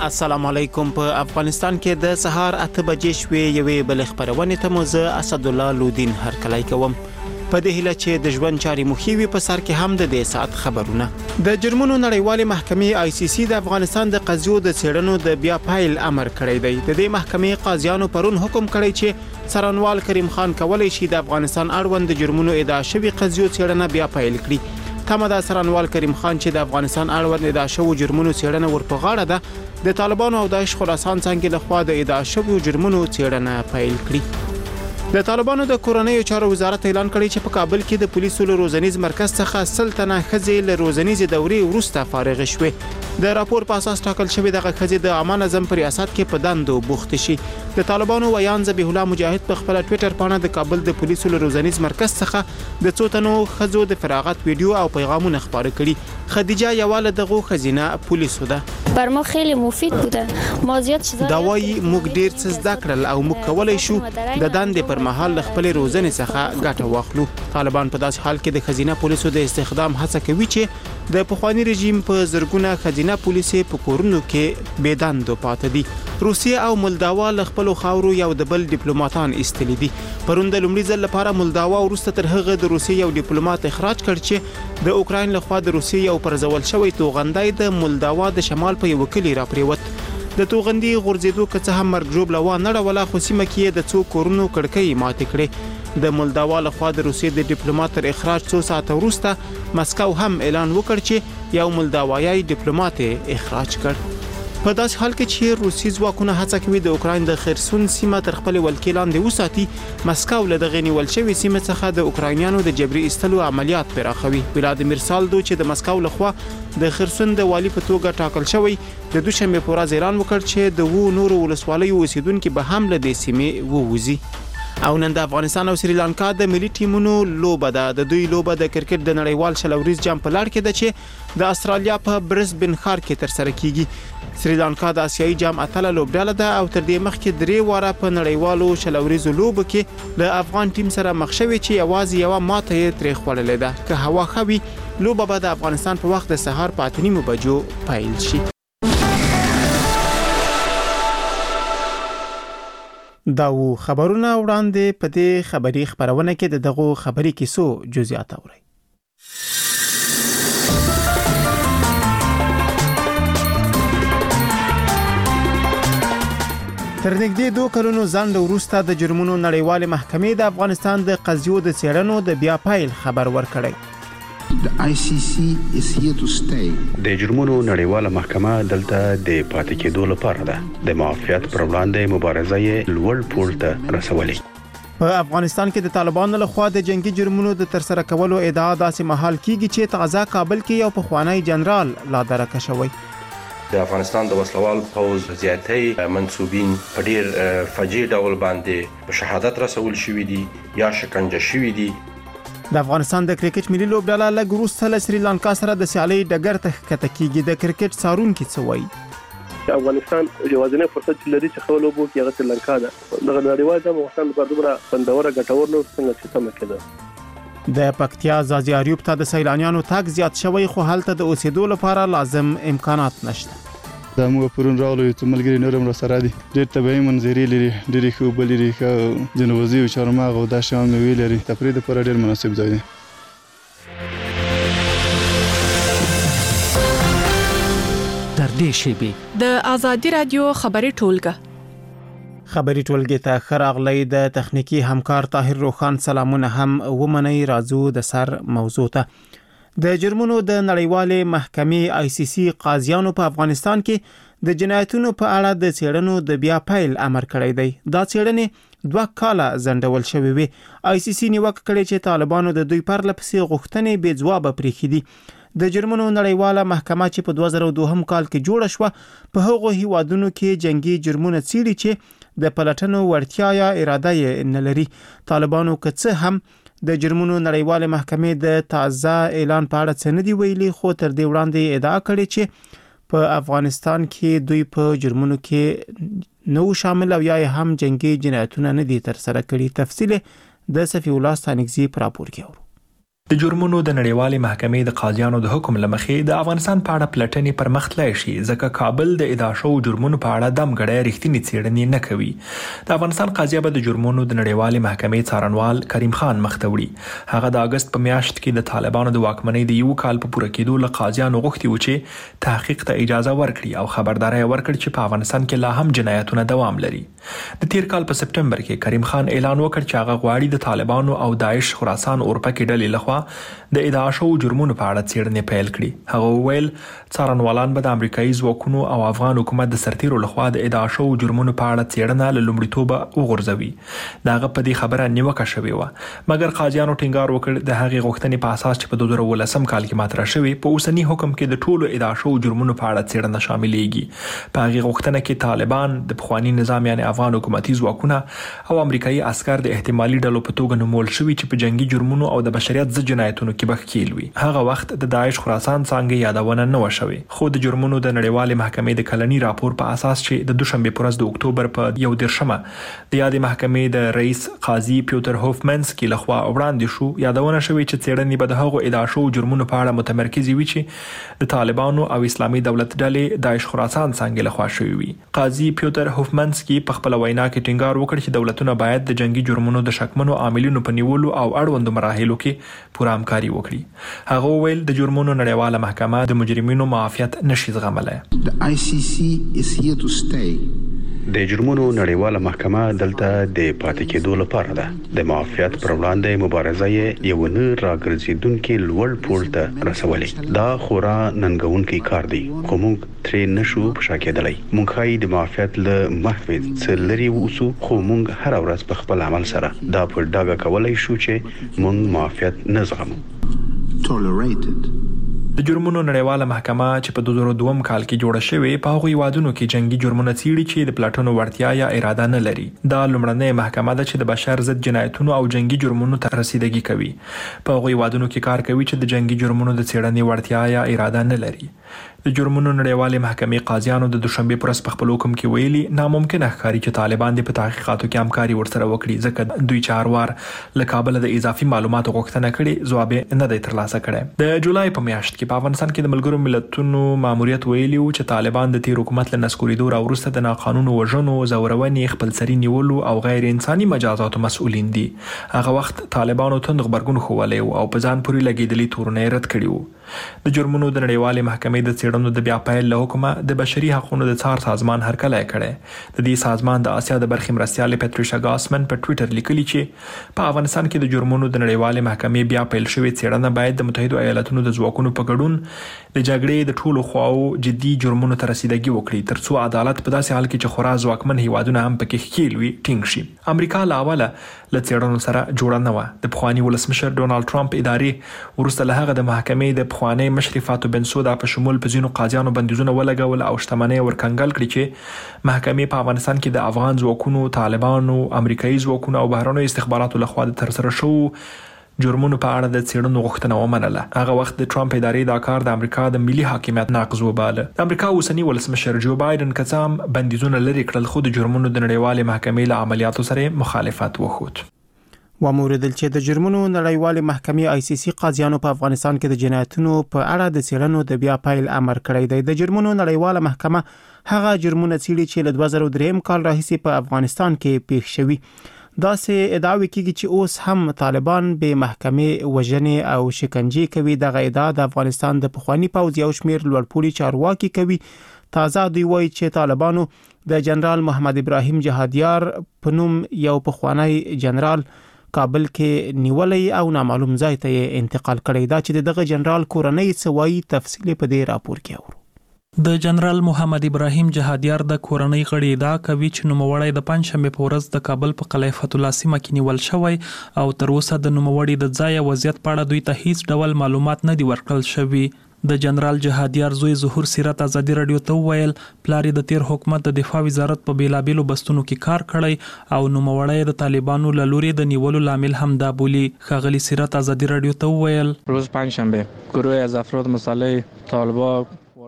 السلام علیکم. په افغانستان کې د سهار 8 بجې شوې یوې بل خبرونه ته مو زه اسد الله لودین هرکلی کوم. په دې هیله چې د ژوند چاري مخیوي په سر کې هم د دې ساعت خبرونه. د جرمونو نړیوالې محکمې ICC د افغانستان د قضیو د څېړنو د بیا پایل امر کړی دی. د دې محکمې قاضیانو پرون حکم کړی چې څارنوال کریم خان کولای شي د افغانستان اړوند جرمونو ادعا شوی قضیو څېړنه بیا پایل کړي. تمه د څارنوال کریم خان چې د افغانستان اړوند ادعا شوی جرمونو څېړنه ورپه غاړه ده د طالبانو او داعش خراسان څنګه لخوا د ادعا شوی جرمونو څېړنه پیل کړي. د طالبانو د کورنیو چارو وزارت اعلان کړی چې په کابل کې د پولیسو له روزنیز مرکز څخه 100 تنه ښځې له روزنیز دورې وروسته فارغ شوې. د راپور په اساس ټاکل شوی دغه ښځې د عامه نظم په ریاست کې په دندو بوخت شي. د طالبانو ویان ذبیح الله مجاهد په خپل ټوئیټر باندې د کابل د پولیسو له روزنیز مرکز څخه د څو تنو ښځو د فراغت ویډیو او پیغامونه خپاره کړي. خدیجه یواله دغه خزینه پولیسو ده. بر ما خیلی مفید بوده. ما زیاد چیزا داوای موږ ډیر څه زده کړل او موږ کولای شو د دندې پر مهال خپل روزنې څخه ګټه واخلو. طالبان په داسې حال کې د خزینه پولیسو د استخدام هڅه کوي چې د پخوانی رژیم په زرګونه خزینه پولیسي په کورونو کې بيداندو پاتې دي. روسیه او مولداوا له خپل خاورو یو د بل ډیپلوماټان ایستلي دي. پرون د لومړي ځل لپاره مولداوا وروسته تر هغه د روسیې یو ډیپلوماټ اخراج کړ چې د اوکراین لخوا د روسیې یو پرځول شوی توغندای د مولداوا د شمال په یو کلی را پریوت. د توغندي غورځېدو که څه هم مرګ جوړ لوا نه ولا خو سیمه کې د څو کورونو کړکۍ ماتې کړې. د مولداوا لخوا د روسیې د ډیپلوماټ تر اخراج 2 ساعت وروسته مسکو هم اعلان وکړ چې یو مولداوایي ډیپلوماټ اخراج کړ. په داسې حال کې چې روسي ځواکونه هڅه کوي د اوکراین د خرسون سیمه تر خپل ولکې لاندې وساتي، مسکو له دغه نیول شوی سیمه څخه د اوکراینیانو د جبري ایستلو عملیات پراخوي. ولادیمیر سالدو چې د مسکو لخوا د خرسون د والی په توګه ټاکل شوی د دوشنبه په ورځ اعلان وکړ چې د نورو ولسوالیو اوسیدونکو به هم له دې سیمې ووځي. او نن د افغانستان او سریلانکا د ملي ټیمونو لوبه ده. د دوی لوبه د کرکټ د نړیوال شلوریز جام په لړ کې ده چې د استرالیا په برسبن ښار کې تر سره کیږي. سریلانکا د آسیایي جام اتله لوبډاله ده او تر دې مخکې 3 واره په نړیوالو شلوریزو لوبو کې له افغان ټیم سره مخ شوی چې یوازې یو ماته یې ترې خوړلې ده. که هوا خوي لوبه به د افغانستان په وخت د سهار په 8:30 بجو پیل شي. دا و خبرونه وړاندې په دې خبري خبرونه کې د دغه خبري کیسو جزئیات اورئ. تر نږدې 2 کلونو ځنډ وروسته د جرمونو نړیوالې محکمې د افغانستان د قضیو د څېړنو د بیا پایل خبر ورکړی. The ICC is here to stay. د جرمونو نړیواله محکمه دلته د پاتې کېدو لپاره ده. د معافیت پر وړاندې مبارزه یې لوړ پوړ ته رسولې. په افغانستان کې د طالبانو لخوا د جنگي جرمونو د ترسره کولو ادعا داسې محل کیږي چې تازه کابل کې یو پخوانی جنرال لا درکه شوی. د افغانستان د وسلوال پوز زیاتې منسوبین په ډیر فجیع ډول باندې په شهادت رسول شوی دي یا شکنجه شوی دي. د افغانستان د کرکټ ملي لوبډاله لږ وروسته له سریلانکا سره د سیالۍ ډګر ته ښکته کیږي. د کرکټ څارونکي څه وایي؟ افغانستان یوازینی فرصت چې لري چې خپل لوبو کې هغه سریلانکا ده. دغه نړیوال د افغانستان لپاره دومره خوندوره ګټور نو څنګه چې سم کېده. د پکتیا ځاځي اریوب ته د سیلانیانو تګ زیات شوی خو هلته د اوسېدو لپاره لازم امکانات نشته. دا موږ پرون راغلو چې ملګری نورم را سره دي. ډېر طبيعي منظرې لري، ډېر ښه بل لري، ښه جنوبي او چارمغ او دا شان میوې لري. تفریح لپاره ډېر مناسب ځای دی. در دې شیبې د آزادي رادیو خبري ټولګه خبري ټولګه ته خراغلی د تخنیکی همکار طاهر روخان سلامونه هم ومني. راځو د سر موضوع ته. د جرمونو د نړیوالې محکمې ICC قاضیانو په افغانستان کې د جنایتونو په اړه د څېړنو د بیا پیل امر کړی دی. دا څېړنې 2 کاله ځنډول شوې وي. ICC نیوکه کړې چې طالبانو د دوی پر لپسې غوښتنې بې ځوابه پرېښې دي. د جرمونو نړیواله محکمه چې په 2002 کال کې جوړه شوه په هغو هیوادونو کې جنگي جرمونه څېړي چې د پلټنو وړتیا یا اراده یې نه لري. طالبانو که څه هم د جرمونو نړیواله محکمې د تازه اعلان په اړه څه نه دی ویلي، خو تر دې وړاندې ادعا کړې چې په افغانستان کې دوی په جرمونو کې نو شامل او یا هم جنگي جنایتونه نه دي تر سره کړي. تفصیل د صفی الله ستانګزی پر راپور کې اورو. د جرمونو د نړیوالې محکمې د قاضیانو د حکم لمخې د افغانستان په اړه پلټنې پر مخ تللی شي ځکه کابل د ادعا شوو جرمونو په اړه دمګړی رښتینې څېړنې نه کوي. د افغانستان قاضیه به د جرمونو د نړیوالې محکمې څارنوال کریم خان مخ ته وړي. هغه د اګست په میاشت کې د طالبانو د واکمنۍ د یو کال په پوره کېدو له قاضیانو غوښتي و چې تحقیق ته اجازه ورکړي او خبرداری ورکړي چې په افغانستان کې لا هم جنایتونه دوام لري. د تیر کال په سپټمبر کې کریم خان اعلان وکړ چې هغه غواړي د طالبانو او داعش خراسان اورپکې ډلې لخوا د ادعا شوو جرمونو په اړه څېړنې پیل کړي. هغه وویل څارنوالان به د امریکایي ځواکونو او افغان حکومت د سرتیرو لخوا د ادعا شوو جرمونو په اړه څېړنه له لومړیتوبه وغورځوي. د هغه په دې خبره نیوکه شوې وه، مګر قاضیانو ټینګار وکړ د هغې غوښتنې په اساس چې په 2019 کال کې مطرح شوې په اوسني حکم کې د ټولو ادعا شوو جرمونو په اړه څېړنه شاملېږي. په هغې غوښتنه کې طالبان د پخواني نظام یعنې افغان حکومتي ځواکونه او امریکایي عسکر د احتمالي ډلو په توګه نومول شوي چې په جنگي جرمونو او د بشریت ضد جنایتونو کې به ښکیل وي. هغه وخت د داعش خراسان څانګې یادونه نه وه شوې، خو د جرمونو د نړیوالې محکمې د کلني راپور په اساس چې د دوشنبې په ورځ د اکتوبر په 21مه د یادې محکمې د رئیس قاضي پیوتر هوفمنسکي لخوا وړاندې شو، یادونه شوې چې څېړنې به د هغو ادعا شوو جرمونو په اړه متمرکزې وي چې د طالبانو او اسلامي دولت ډلې داعش خراسان څانګې لخوا شوې وي. قاضي پیوتر هوفمنسکي په خپل وینا کې ټینګار وکړ چې دولتونه باید د جنگي جرمونو د شکمنو عاملینو په نیولو او اړوندو مراحلو کې پوره همکاري وکړي. هغه وویل د جرمونو نړیواله محکمه د مجرمینو معافیت نشي زغملی. The ICC is here to stay. د جرمونو نړیواله محکمه دلته د پاتې کېدو لپاره ده. د معافیت پر وړاندې مبارزه یې یو نه راګرځېدونکي لوړ پوړ ته رسولې. دا خورا ننګونکی کار دی، خو موږ ترې نشو په شا کېدلی. موږ ښایي د معافیت له محوې څه لرې واوسو، خو موږ هره ورځ په خپل عمل سره دا په ډاګه کولی شو چې موږ معافیت نه زغمو. د جرمونو نړیواله محکمه چې په 2002 کال کې جوړه شوې په هغو هیوادونو کې جنگي جرمونه څیړي چې د پلاټونو وړتیا یا اراده نه لري. دا لومړنۍ محکمه ده چې د بشر ضد جنایتونو او جنگي جرمونو ته رسیدګي کوي. په هغو هیوادونو کې کار کوي چې د جنگي جرمونو د څېړنې وړتیا یا اراده نه لري. د جرمونو نړیوالې محکمې قاضیانو د دوشنبې په ورځ په خپل حکم کې ویلي ناممکنه ښکاري چې طالبان د په تحقیقاتو کې همکاري ورسره وکړي، ځکه دوی چې هر وار له کابله د اضافي معلوماتو غوښتنه کړې ځواب یې نه دی ترلاسه کړی. د جولای په میاشت کې په افغانستان کې د ملګرو ملتونو ماموریت ویلي و چې طالبان د تیر حکومت له نسکورېدو راوروسته د ناقانونه وژنو، زورونې، خپلسري نیولو او غیر انساني مجازاتو مسؤلین دي. هغه وخت طالبانو تند غبرګون ښوولی او په ځان پورې لګېدلي تورونه یې رد کړي وو. د جرمونو د نړیوالې محکمې د څېړنو د بیا پیل له حکمه د بشري حقونو د څار سازمان هرکلی کړی. د دې سازمان د اسیا د برخې مرستیالې پټریشا ګاسمن په ټویټر لیکلي چې په افغانستان کې د جرمونو د نړیوالې محکمې بیا پیل شوې څېړنه باید د متحدو ایالاتونو د ځواکونو په ګډون د جګړې د ټولو خواو جدي جرمونو ته رسیدګي وکړي، ترڅو عدالت په داسې حال کې چې خورا ځواکمن هیوادونه هم پکې ښکیل وي ټینګ شي. امریکا له اوله له څېړنو سره جوړه نه وه. د پخواني ولسمشر ډونالډ ټرمپ ادارې وروسته له هغه د محکمې د پخواني مشرې فاتو بنسودا په شمول په ځینو قاضیانو بندیزونه ولګول او شتمنۍ ورکنګل کړي چې محکمې په افغانستان کې د افغان ځواکونو، طالبانو، امریکایي ځواکونو او بهرنیو استخباراتو لخوا د ترسره شوو جرمونو په اړه د څېړنو غوښتنه ومنله. هغه وخت د ټرمپ ادارې دا کار د امریکا د ملي حاکمیت ناقض وباله. د امریکا اوسني ولسمشر جو بایدن که څه هم بندیزونه لرې کړل، خو د جرمونو د نړیوالې محکمې له عملیاتو سره مخالفت وښود. وموردل چې د جرمونو نړیوالې محکمې ICC قاضیانو په افغانستان کې د جنایتونو په اړه د څېړنو د بیا پیل امر کړی دی. د جرمونو نړیواله محکمه هغه جرمونه څیړي چې له 2003 کال راهیسې په افغانستان کې پیښ شوي. داسې ادعاوې کېږي چې اوس هم طالبان به محکمې وژنې او شکنجې کوي. دغه ادعا د افغانستان د پخواني پوځ یو شمېر لوړپوړي چارواکي کوي. تازه دوی وایي چې طالبانو د جنرال محمد ابراهیم جهادیار په نوم یو پخوانی جنرال کابل کې نیولې او نامعلوم ځای ته انتقال کړی. دا چې دغه جنرال کورنۍ څه وایي تفصیل په دې راپور کې اورو. د جنرال محمد ابراهیم جهادیار د کورنۍ غړي ادعا کوي چې نوموړی د پنځشنبې په ورځ د کابل په قلعه فتح الله سیمه کې نیول شوی او تر اوسه د نوموړي د ځای وضعیت په اړه دوی ته هیڅ ډول معلومات نه دي ورکړل شوي. د جنرال جهادیار زوی ظهور سیرت ازادي رادیو ته وویل پلار د تیر حکومت د دفاع وزارت په بیلابیلو بستونو کې کار کړی او نوموړی د طالبانو له لوري د نیولو لامل هم دا بولي. ښاغلي سیرت ازادي رادیو ته وویل روز پنجشنبه گروه از افراد مسلح طالبان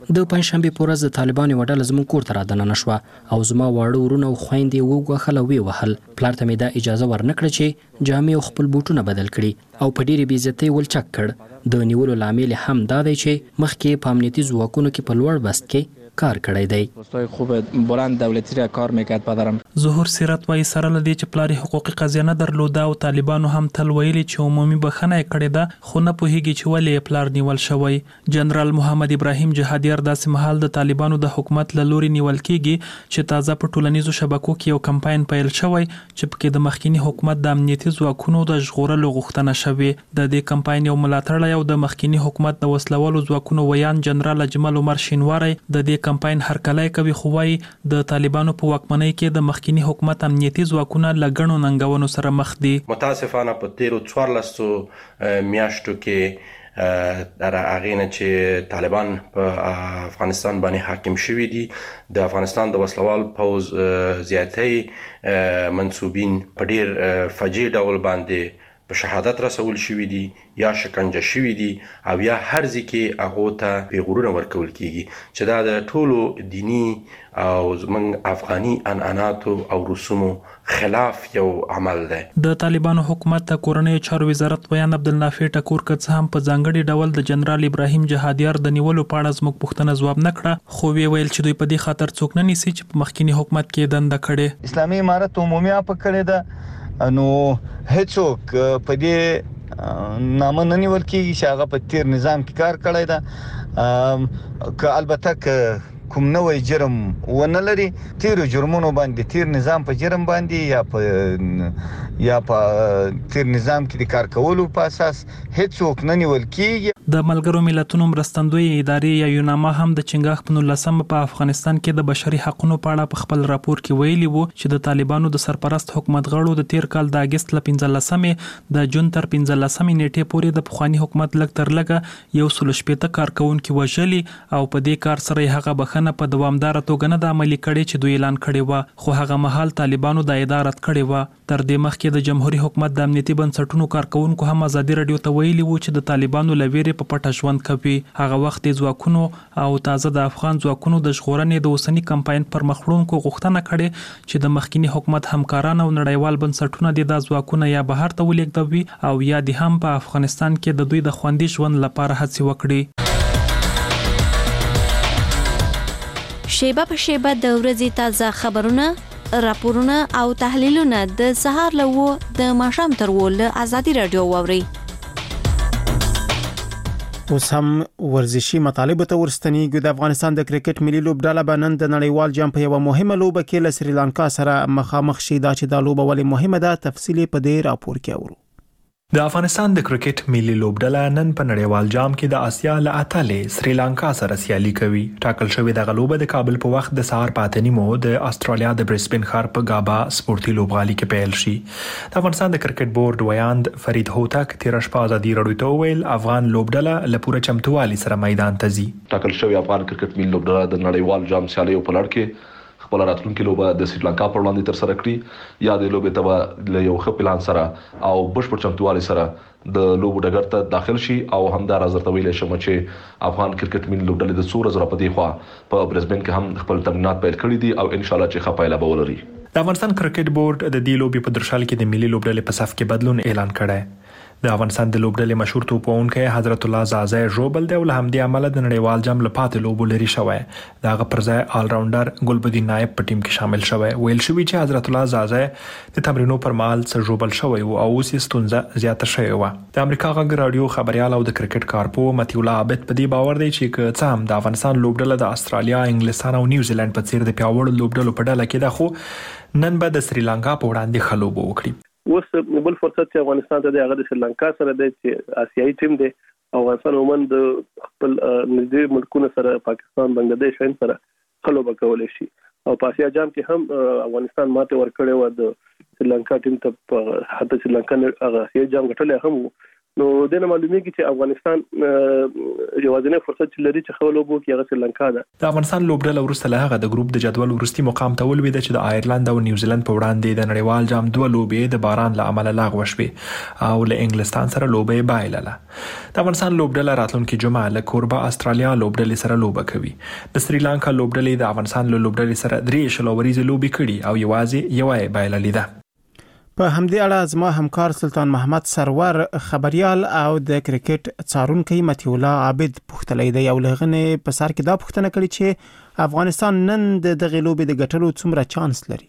د پنځشنبه په ورځ د طالبانو وډل زموږ کور ته رادننه شو او زما واړه ورونه او خويندې وګوخله وی وهل. پلار ته مې دا اجازه ورنکړه چې جامې او خپل بوټونه بدل کړي او په ډېرې بې عزتۍ ولچک کړ. د نیولو لامل هم دا دی چې مخکې په امنیتي ځواکونو کې په لوړ بست کې کار کړی دی. پستای خوب بلند دولتی را کار میکرد پدرم. ظهور سیرت وایي سره لدی چې پلار حقوقي قضیه نه درلوده او طالبانو هم تل ویلي چې عمومي بخښنه کړې ده خو نه پوهیږي چې ولې پلار نیول شوی. جنرال محمد ابراهیم جهادیار داسې مهال د طالبانو د حکومت له لوري نیول کیږي چې تازه په ټولنیزو شبکو کې یو کمپاین پیل شوی چې پکې د مخکینی حکومت د امنیتي ځواکونو د ژغورلو غوښتنه شوې. د دې کمپاین یو ملاتړی او د مخکینی حکومت د وسلوالو ځواکونو ویان جنرال اجمل عمر شینواری د دې کمپاین هرکلی کوي خو وايي د طالبانو په واکمنۍ کې د مخکینی حکومت امنیتي ځواکونه لګڼو ننګونو سره مخ دي. متاسفانه په تیرو 14 میاشتو کې در اغینه چې طالبان په افغانستان باندې حاکم شوي دي د افغانستان د وسلوال پوز زیاتې منسوبین په ډیر فجیع ډول باندې په شهادت رسول شوي دي یا شکنجه شوي دي او یا هر ځکه هغه ته پیغورونه ورکول کیږي چې دا د ټولو دینی او زمونږ افغاني عنعناتو او رسومو خلاف یو عمل دی. د طالبانو حکومت ته کورنۍ چارو وزارت ویان عبدالنافع ټکور کڅ هم په ځانګړي ډول د جنرال ابراهیم جهادیار د نیولو په اړه زموږ پوښتنه ځواب نه کړه خو ویل چې دوی په دې خاطر څوک نه نیسي چې په مخکینی حکومت کې دنده کړي. اسلامي امارت عمومي اپ کړی ده نو هیڅوک په دې نامه نه نیول کېږي چې هغه په تیر نظام کې کار کړی ده که البته کوم نوې جرم ونه لري تیر جرمونو باندې تیر نظام په جرم باندې یا په تیر نظام کې د کار کولو په اساس هیڅوک نه نیول کېږي. د ملګرو ملتونو مرستندوی ادارې یا یوناما هم د چنګاښ په 19 په افغانستان کې د بشري حقوقو په اړه په خپل راپور کې ویلي وو چې د طالبانو د سرپرست حکومت غړو د تیر کال د اگست ل 15 د جون تر 15 نیټې پورې د پخوانی حکومت لګ تر لګه یو سل شپېته کارکونکو وژلي او په دې کار سره هغه بخنه په دوامدار توګه نه د عملي کړي چې دوی اعلان کړي و خو هغه مهال طالبانو د ادارت کړي و. تر دې مخکې د جمهوریت حکومت د امنیتي بنسټونو کارکونکو هم ازادي رادیو ته ویلي وو چې د طالبانو لویری په پټه ژوند کوي. هغه وخت د ځواکونو او تازه د افغان ځواکونو د ژغورنې د اوسنی کمپاین پر مخړونکو غوښتنه کړې چې د مخکینی حکومت همکاران او نړیوال بنسټونه د ځواکونو یا بهر ته ولیږدوي او یا د هم په افغانستان کې د دوی د خوندي ژوند لپاره هڅې وکړي. شیبه په شیبه د ورځې تازه خبرونه، راپورونه او تحلیلونه د سهار له 9 د ماښام تر 10 له ازادي رادیو واوري. اوس هم ورزشي مطالب ته ورستنیږو. د افغانستان د کرکټ ملي لوبډله به نن د نړیوال جام په یو مهمه لوبه کې له سریلانکا سره مخامخ شي. دا چې دا لوبه ولې مهمه ده تفصیل په دې راپور کې اورو. د افغانستان د کرکټ ملي لوبډله نن په نړیوال جام کې د اسیا له اتلې سریلانکا سره سیالي کوي. ټاکل شوې د غلوبه د کابل په وخت د سهار پاتنیمو د استرالیا د برسبن ښار په غابا سپورتي لوبغالي کې پیل شي. د افغانستان د کرکټ بورډ ویاند فرید هوتک تیر شپه ازادي رادیو ته ویل افغان لوبډله له پوره چمتووالي سره میدان ته ځي. ټاکل شوې افغان کرکټ ملي لوبډله د نړیوال جام سیالي په لړ کې خپل راتلونکي لوبه د سریلانکا پر وړاندې تر سره کړي یا د لوبې ته له یو ښه پلان سره او بشپړ چمتووالي سره د لوبو ډګر ته داخل شي او همدار ازرته ویلې شم چې افغان کرکټ ملي لوبډلې د څو ورځې په دی خوا په برسبن کې هم خپل تمرینات پیل کړي دي او ان شاء الله چې ښه پایله به ولري. د افغانستان کرکټ بورډ د دې لوبې په درشل کې د ملي لوبډلې په صف کې بدلون اعلان کړی. د افغانستان د لوبډلې مشهور توپونکی حضرت الله زازی ژوبل دی او له همدې امله د نړیوال جام لپاره لوبو لري شوی. دغه پر ځای آل راونډر ګلبدین نایب په ټیم کې شامل شوی. ویل شوی چې حضرت الله زازی د تمرینو پر مهال څه ژوبل شوی او اوس یې ستونزه زیاته شوې و. د امریکا غږ رادیو خبريال او د کرکټ کارپو متی الله عابد په دې باور دی چې که څه هم د افغانستان لوبډله د استرالیا، انګلستان او نیوزیلند په څیر د پیاوړو لوبډلو په ډله کې ده خو نن به د سریلانکا په وړاندې خلوب وکړي. اوس بل فرصت چې افغانستان ته د هغه د سریلانکا سره د آسیایي ټیم دی. افغانستان عموما د خپل نږدې ملکونو سره پاکستان، بنگلاديش هم سره خلوب کولای شي او په آسیا جام کې هم افغانستان ماته ورکړې و د سریلانکا ټیم ته. حتی سریلانکا هغه آسیایي جام ګټلې هم نو دنه معلومیږي چې افغانستان یوازینی فرصت چې لري چې خپل لوبو کې هغه سریلانکا ده. د افغانستان لوبډله وروسته له هغه د ګروپ د جدول وروستي مقام ته ولوېده چې د آیرلند او نیوزیلند په وړاندې د نړیوال جام 2 لوبې د باران له امله لغوه شوې او له انګلستان سره لوبې بایلله. د افغانستان لوبډله راتلونکي جمعه له کوربه استرالیا لوبډلې سره لوبه کوي. د سریلانکا لوبډلې د افغانستان له لوبډلې سره 3 شلوريزه لوبې کړي او یوازې یوه بایللې ده. په همدې اړه زما همکار سلطان محمد سرور خبريال او د کرکټ څارونکي متي الله عابد پوښتلې دی او لغنه په سر کې دا پوښتنه کړې چې افغانستان نن د دغه لوبې د ګټلو څومره چانس لري.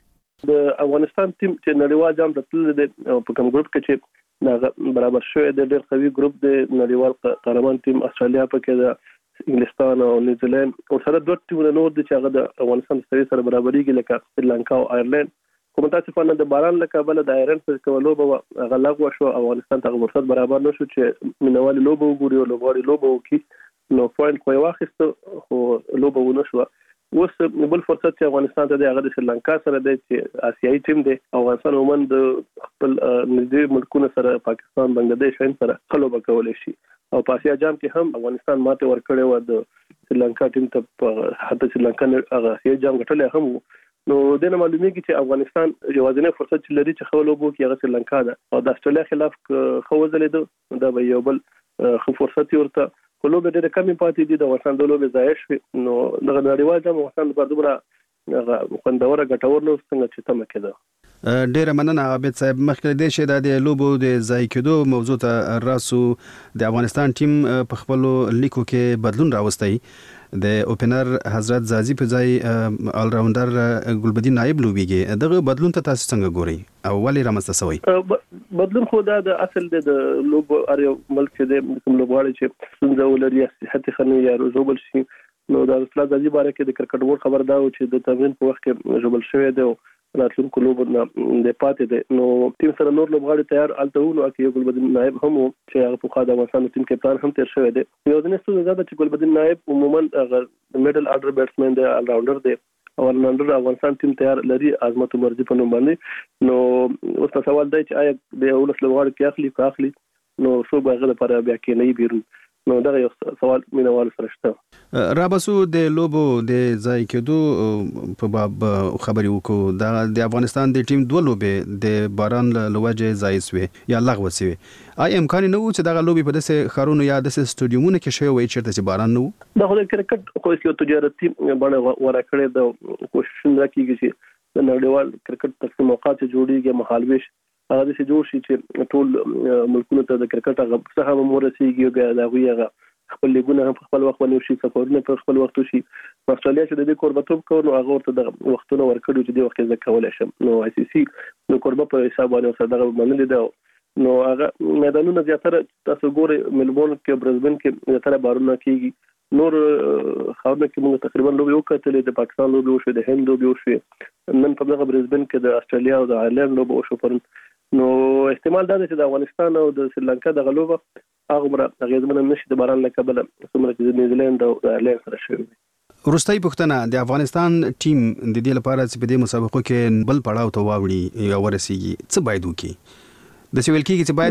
د افغانستان ټیم چې نړیوال جام ته تللی دی په کوم ګروپ کې چې برابر شوی دی ډېر قوي ګروپ دی. نړیوال قهرمان ټیم استرالیا پکې ده، انګلستان او نیوزیلند او سره دوه ټیمونه نور دي چې هغه د افغانستان سره برابرېږي لکه سریلانکا او آیرلند. کوم تاسو په د باران له کابل د آیرلند په کولو به غلغه شو افغانستان ته فرصت برابر نشو چې مینوال لوبو ګوري او لوبغاړي لوبو کې نو پوینټ کوی واخیسته خو لوبو ونشو. اوس بل فرصت چې افغانستان ته د هغه د سریلانکا سره د آسیایي ټیم دی. افغانستان عموما د خپل نږدې ملکونو سره پاکستان بنگلاديش سره خلوبه کولای شي او په آسیا جام کې هم افغانستان ماته ورکړې و د سریلانکا ټیم ته حتی سریلانکا هغه آسیا جام غټلې هم. نو دنه معلومیږي چې افغانستان یوازینی فرصت چې لري چې خپل لوبو کې هغه سریلانکا ده او د استرالیا خلاف خو وزلې دا به یو بل خو فرصت ورته کولو به ډېر کم پاتې دي. د افغانستان د لوبې ځای شوی نو د نړیوال جام افغانستان په دومره هغه خوندوره ګټور نو څنګه چې تم کېده. ډېر مننه عابد صاحب. مخکې دې شه د لوبو د ځای کېدو موضوع ته راسو د افغانستان ټیم په خپل لیکو کې بدلون راوستي. د اوپنر حضرت زازي په ځای آل راونډر ګلبدین نائب لوبيږي. دغه بدلون ته تاسو څنګه ګورئ او ولې رامسته شوی بدلون؟ خو دا د اصل د لوب اړ ملک د کوم لوبغاړي چې څنګه ولري صحت خني یا روزوبل شي نو د اصل زازي باره کې د کرکټ ورو خبر دا و چې د تمرین په وخت کې جوړل شوی دی راتلونکو لوب نه د پاتې دی. نو ټیم سره نور لوبغاړي تیار التهونو کې ګلبدین نائب هم چې هغه په خاطر افغانستان ټیم کپتان هم تیر شوی دی. یو ځنې څه زیاده چې ګلبدین نائب عموما د میډل اورډر بیټسمن دی آل راونډر دی او آل راونډر افغانستان ټیم تیار لري عظمت مرزي په نوم باندې. نو اوس سوال دی چې آیا د اولس لوبغاړي کې اخلي نو څو به غره پر بیا کې نه بیرون. نو دا یو سوال مینوال سره شته. رابسو د لوبو د ځای کېدو په باب خبري وکړو. د افغانستان د ټیم 2 لوبې د باران لوجه ځای سوي یا لغوه سوي. آیا امکان نه و چې دا لوبې په داسې خارونو یا داسې سټډیومونو کې شوی وي چې باران نه و؟ دا خو د کرکټ خو یو تجارتي باندې ورکړې د کوشش نه کیږي چې د نړیوال کرکټ تقسیم اوقات جوړیږي مخالويش هغه د جوړ شي چې ټول ملکونو ته د کرکټ هغه څه هم ورسیږي او دا غویغه خپل لیګونه هم خپل وخت ونیو شي سفرونه په خپل وخت شي. استرالیا چې د دې کوربتوب کوي نو هغه ورته د وختونو ورکړي چې د وخت ځکه کولای شم. نو آی سی سی نو کوربه په حساب باندې سره دغه منل دي نو هغه میدانونه زیاتره تاسو ګورئ ملبورن کې برزبن کې زیاتره بارونه کیږي. نور خاورونه کې موږ تقریبا لوبي وکړلې د پاکستان لوبي وشو د هند لوبي وشو نن په دغه برزبن کې د استرالیا او د آیرلند لوبي وشو پرون. نو احتمال دا دی چې د افغانستان او د سریلانکا دغه لوبه هغه مره غیزمن نشي د باران لکه بل څومره چې د نیوزیلند او د آیرلند سره شوی. وروستۍ پوښتنه د افغانستان ټیم د دې لپاره چې په دې مسابقو کې بل پړاو ته واوړي یا ورسیږي څه باید وکړي؟ د سویل کېږي چې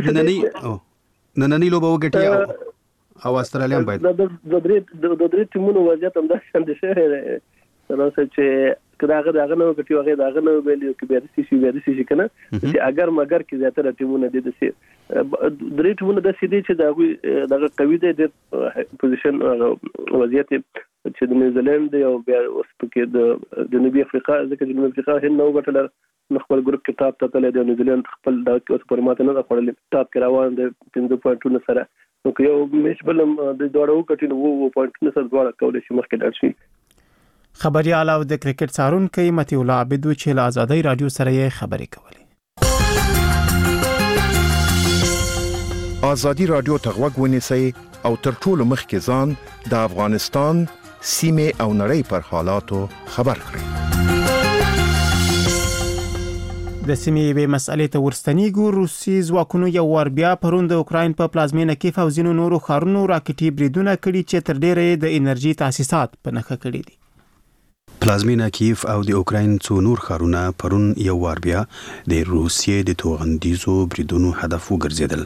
باید نننی لوبه وګټي او استرالیا باید د درې ټیمونو وضعیت هم دا څنګه شي راځي چې کداغه داغه نو کټي وغه داغه نو ویلو کې بیا د سي کنه چې اگر مگر کې زیاتره ټیمونه د سي درې ټیمونه د سي دي چې دغه قوي دي د پوزیشن وضعیت چې د نیوزیلند او بیا اوس په د جنوبي افریقا ځکه جنوبي افریقا هند نو غټل خپل ګروپ کې ټاپ ته تللی دی. نیوزیلند خپل د اوس پر ماته نه خړلې ټاپ کې روان دي 5 پوینټونو سره. نو یو میچ بلم د دوړو کټینو وو پوینټونو سره دوړه کولای شي مخکې لاړ شي. خبريال او د کرکټ څارونکي متي الله عابد چې له آزادۍ رادیو سره یې خبرې کولې. آزادي رادیو ته غوږ ونیسئ او تر ټولو مخکې ځان د افغانستان سیمه او نړۍ پر حالاتو خبر کړئ. د سیمې به مسئلې ته ورستنیږو. روسي ځواکونو یو ور بیا پرون د اوکراین په پلازمینه کې فوزینو نورو خارونو راکټي بریدونه کړي چې تر ډیره د انرژي تاسیسات په نخښه کړي دي. پلازمینه کیف او د اوکراین څو نور خارونه پرون یو وار بیا د روسیې د توغندیزو بریدونو هدف وګرځیدل.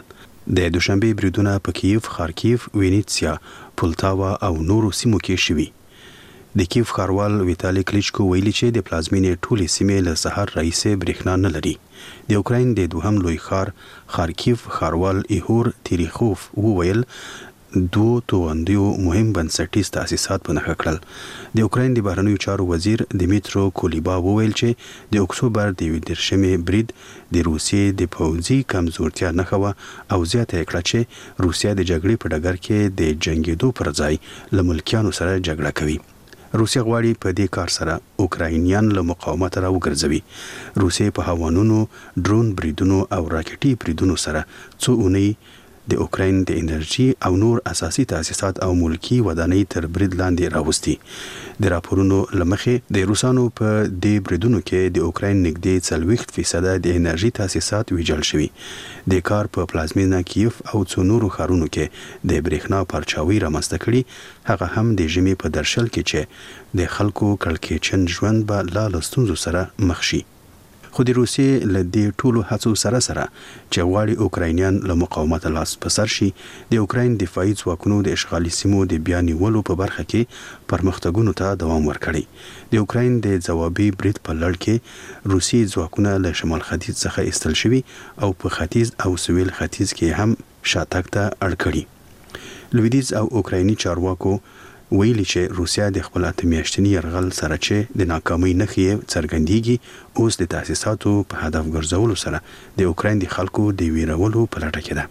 د دوشنبه بریدونه په کیف، خارکیف، وینیتسیا، پولتاوا او نورو سیمو کې شوي. د کیف ښاروال ویتالي کلیچکو ویلي چې د پلازمینې ټولې سیمې له سهار راهیسې برېښنا نه لري. د اوکراین د دوهم لوی ښار خارکیف ښاروال ایهور تیریخوف وویل دوه توغندیو مهم بنسټیز تاسیسات په نښه کړل. د اوکراین د بهرنیو چارو وزیر دیمیترو کولیبا وویل چې د اکتوبر د 21 برید د روسیې د پوځي کمزورتیا نښه وه او زیاته یې کړه چې روسیه د جګړې په ډګر کې د جنګېدو پر ځای له ملکیانو سره جګړه کوي. روسیه غواړي په دې کار سره اوکراینیان له مقاومت راوګرځوي. روسیه په هوانونو، ډرون بریدونو او راکټي بریدونو سره څو اونۍ د اوکراین د انرژي او نور اساسي تاسیسات او ملکی ودانۍ تر برید لاندې راوستي. د راپورونو لمخې د روسانو په دې بریدونو کې د اوکراین نږدې 40% د انرژي تاسیسات ویجاړ شوي. د کار په پلازمینه کیف او څو نورو ښارونو کې د برېښنا پرچاوي رامنځته کړي، هغه هم د ژمي په درشل کې چې د خلکو کړکېچن ژوند به لا له ستونزو سره مخ شي. خو د روسیې له دې ټولو هڅو سره چې غواړي اوکراینیان له مقاومت لاس په سر شي، د اوکراین دفاعي ځواکونو د اشغالي سیمو د بیا نیولو په برخه کې پرمختګونو ته دوام ورکړی. د اوکراین د ځوابي برید په لړ کې روسي ځواکونه له شمال ختیځ څخه ایستل شوي او په ختیځ او سویل ختیځ کې هم شاتګ ته اړ کړي. لویدیځ او اوکرایني چارواکو ویلي چې روسیا د خپل اتمیاشتنی یرغل سره چې د ناکامۍ نښې څرګندېږي، اوس د تاسیساتو په هدف ګرځولو سره د اوکراین د خلکو د ویرولو په لټه کې ده.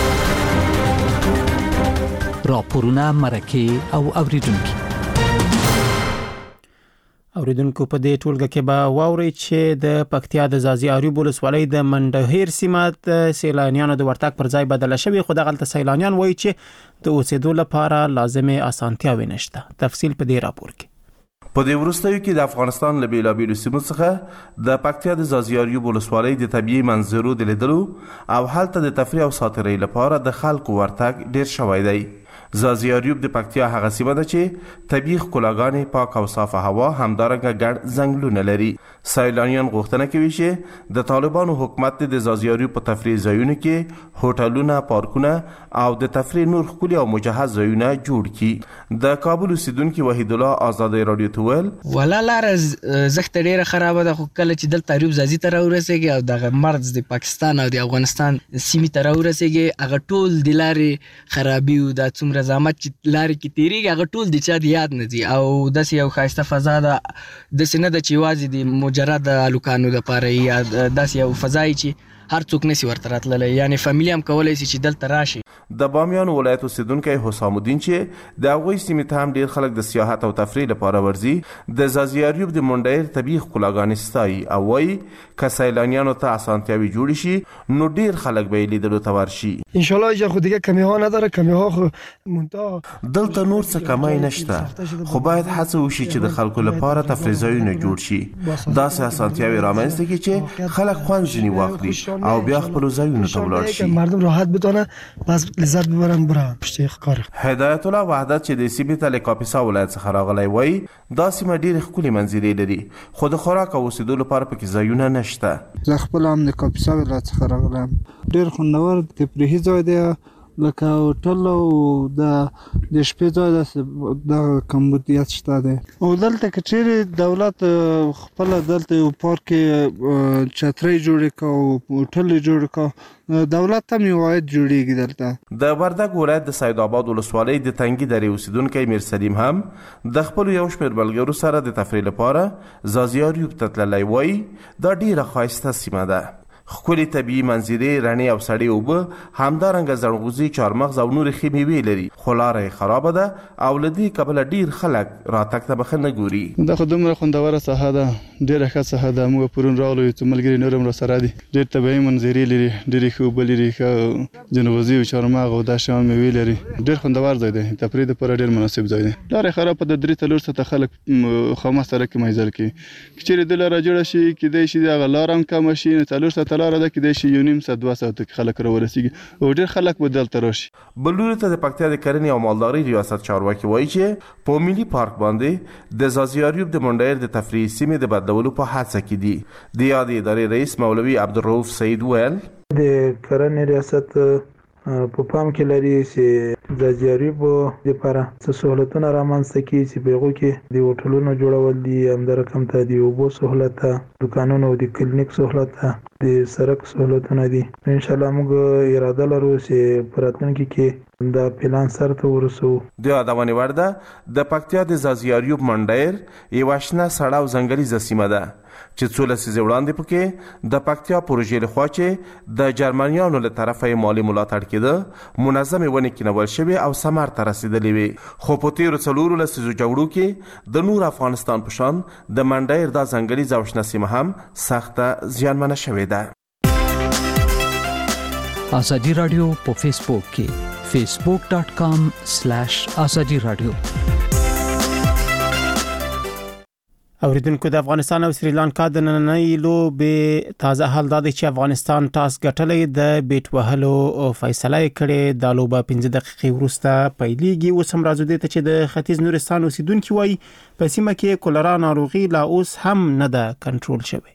راپورونه، مرکې او اوریدونکي اوریدونکو په دې ټولګه کې به واورئ چې د پکتیا د ځاځي اریوب ولسوالۍ د منډهیر سیمه د سیلانیانو د ورتګ پر ځای بدله شوې، خو دغلته سیلانیان وایي چې د اوسېدو لپاره لازمه اسانتیاوې نشته. تفصیل په دې راپور کې. په دې وروستیو کې د افغانستان له بیلابیلو سیمو څخه د پکتیا د ځاځي اریوب ولسوالۍ د طبیعي منظرو د لیدلو او هلته د تفریح او ساتیرۍ لپاره د خلکو ورتګ ډیر شوی دی. ځاځي اریوب د پکتیا هغه سیمه ده چې طبیعي ښکلاګانې، پاک او صافه هوا، همدارنګه ګڼ ځنګلونه لري. سیلانیان غوښتنه کوي چې د طالبانو حکومت د ځاځي اریوب په تفریح ځایونو کې هوټلونه، پارکونه او د تفریح نور ښکلي او مجهز ځایونه جوړ کړي. د کابل اوسیدونکي وحید الله آزادۍ راډیو ته ویل ولا لاره زښت ډیره خرابه ده، خو کله چې دلته اریوب ځاځي ته راورسېږي او دغه مرز د پاکستان او د افغانستان سیمې ته راورسېږي، هغه ټول د لارې خرابي او د څومره زحمت چې لارې کې تیریږي هغه ټول د چا د یاد نه ځي. او داسې یو ښایسته فضا ده، داسې نه ده چې یوازې د مجرد هلکانو دپاره یا داسې یو فضا چې هر څوک نشي ورته راتللی، یعنی فامیلی هم کولی شي چې دلته راشي. د بامیان ولایت اوسیدونکی حسام الدین چې د هغوی سیمې ته هم ډیر خلک د سیاحت او تفریح لپاره ورځي، د ځاځي اریوب د منډهیر طبیعي ښکلاګانې ستایي او وایي که سیلانیانو ته اسانتیاوې جوړې شي نو ډیر خلک به یې لیدلو ته ورشي. انشالله اینجا خو دیگه کمی ها نداره، کمی ها خو منتها دلته نور څه کمی نشته، خو باید هڅه وشي چې د خلکو لپاره تفریح ځایونه جوړ شي، داسې اسانتیاوې رامنځته کړي چې خلک خوند ځینې واخلي او بیا خپلو ځایونو ته ولاړ شي، مردم راحت بتونه بس لذت ببرن برن پشت کار. هدایت الله وحدت چې د سیمې ته له کاپیسا ولایت څخه راغلی وایي دا سیمه ډېرې ښکلې منظرې لري، خو د خوراک او اوسېدو لپاره پکې ځایونه نشته. زه خپله هم د کاپیسا ولایت څخه راغلی یم، ډېر خوندور تفریحي ځای دی، لکه هوټل او د شپې ځای داسې دغه کمبودیت شته دی. او دلته که چیرې دولت خپله دلته یو پارک کې چترۍ جوړې کړه او هوټل یې جوړ کړه، دولت ته هم یو عاید جوړېږي. دلته د وردګ ولایت د سید آباد ولسوالۍ د تنګي درې اوسیدونکی میر سلیم هم د خپلو یو شمېر ملګرو سره د تفریح لپاره ځاځي اریوب ته تللی وایي دا ډېره ښایسته سیمه ده، ښکلې طبیعي منظرې، رڼې او سړې اوبه، همدارنګه زڼغوزي، چارمغز او نورې ښې مېوې لري، خو لاره یې خرابه ده او له دې کبله ډېر خلک راتګ ته مخه نه ګوري. دا خو دومره خوندوره ساحه ده، ډېره ښه ساحه ده. موږ پرون راغلو، څو ملګري نور هم راسره دي، ډېر طبیعي منظرې لري، ډېرې ښې اوبه لري، ښه جنغوزي او چارمغز او دا شیان مېوې لري، ډېر خوندور ځای دی، تفریح دپاره ډېر مناسب ځای دی. لاره یې خرابه ده، 3-4 ساعته خلک خامه سړک کې مزل کوي. که چېرې دې لاره جوړه شي کیدای شي هغه لاره هم کمه شي، 4 ساعته لاره ده، کیدای شي 1.5 ساعت 2 ساعته کې خلک راورسېږي او ډېر خلک به دلته راشي. بل لوري ته د پکتیا د کرنې او مالدارۍ ریاست چارواکي وایي چې په ملي پارک باندې د ځاځي اریوب د منډهیر د تفریحي سیمې د بدلولو په هڅه کې دي. د یادې ادارې رئیس مولوي عبدالرؤف سعید ویل د کرنې ریاست په پام کې لري چې د جریبو لپاره څه سہولتونه رامنځته کړي چې په هغو کې د هوټلونو جوړول دي، همدارقم ته د اوبو سہولت، دکانونو او د کلینیک سہولت، د سړک سہولتونه دي. ان شاء الله موږ اراده لرو چې په راتلونکي کې دا پلان سرته ورسو. د یادونې وړ ده د پکتیا د زازیاریوب منډیر یو آشنا سړه او ځنګلي سیمه ده چې څو لسیزې وړاندې پکې د پکتیا پروژې لخوا چې د جرمنیانو له طرفه مالي ملاتړ کېده منظمې ونې کینول شوې او ثمر ته رسېدلې وې. خو په تېرو 4 لسیزو جګړو کې د نور افغانستان په شان د منډیر دا ځنګلي ځوشنه سیمه هم سخته زیانمنه شوې ده. ازادي رادیو په فیسبوک کې facebook.com/azadi radio. اوریدونکو د افغانستان او سریلانکا د نننۍ لوبې تازه حال دا دی چې افغانستان ټاس ګټلی د بیټ وهلو فیصله کړې. د لوبه 15 دقیقې وروسته پیلېږي. اوس هم راځو دې ته چې د ختیځ نورستان اوسیدونکي وایي په سیمه کې کولرا ناروغي لا اوس هم نه ده کنټرول شوې.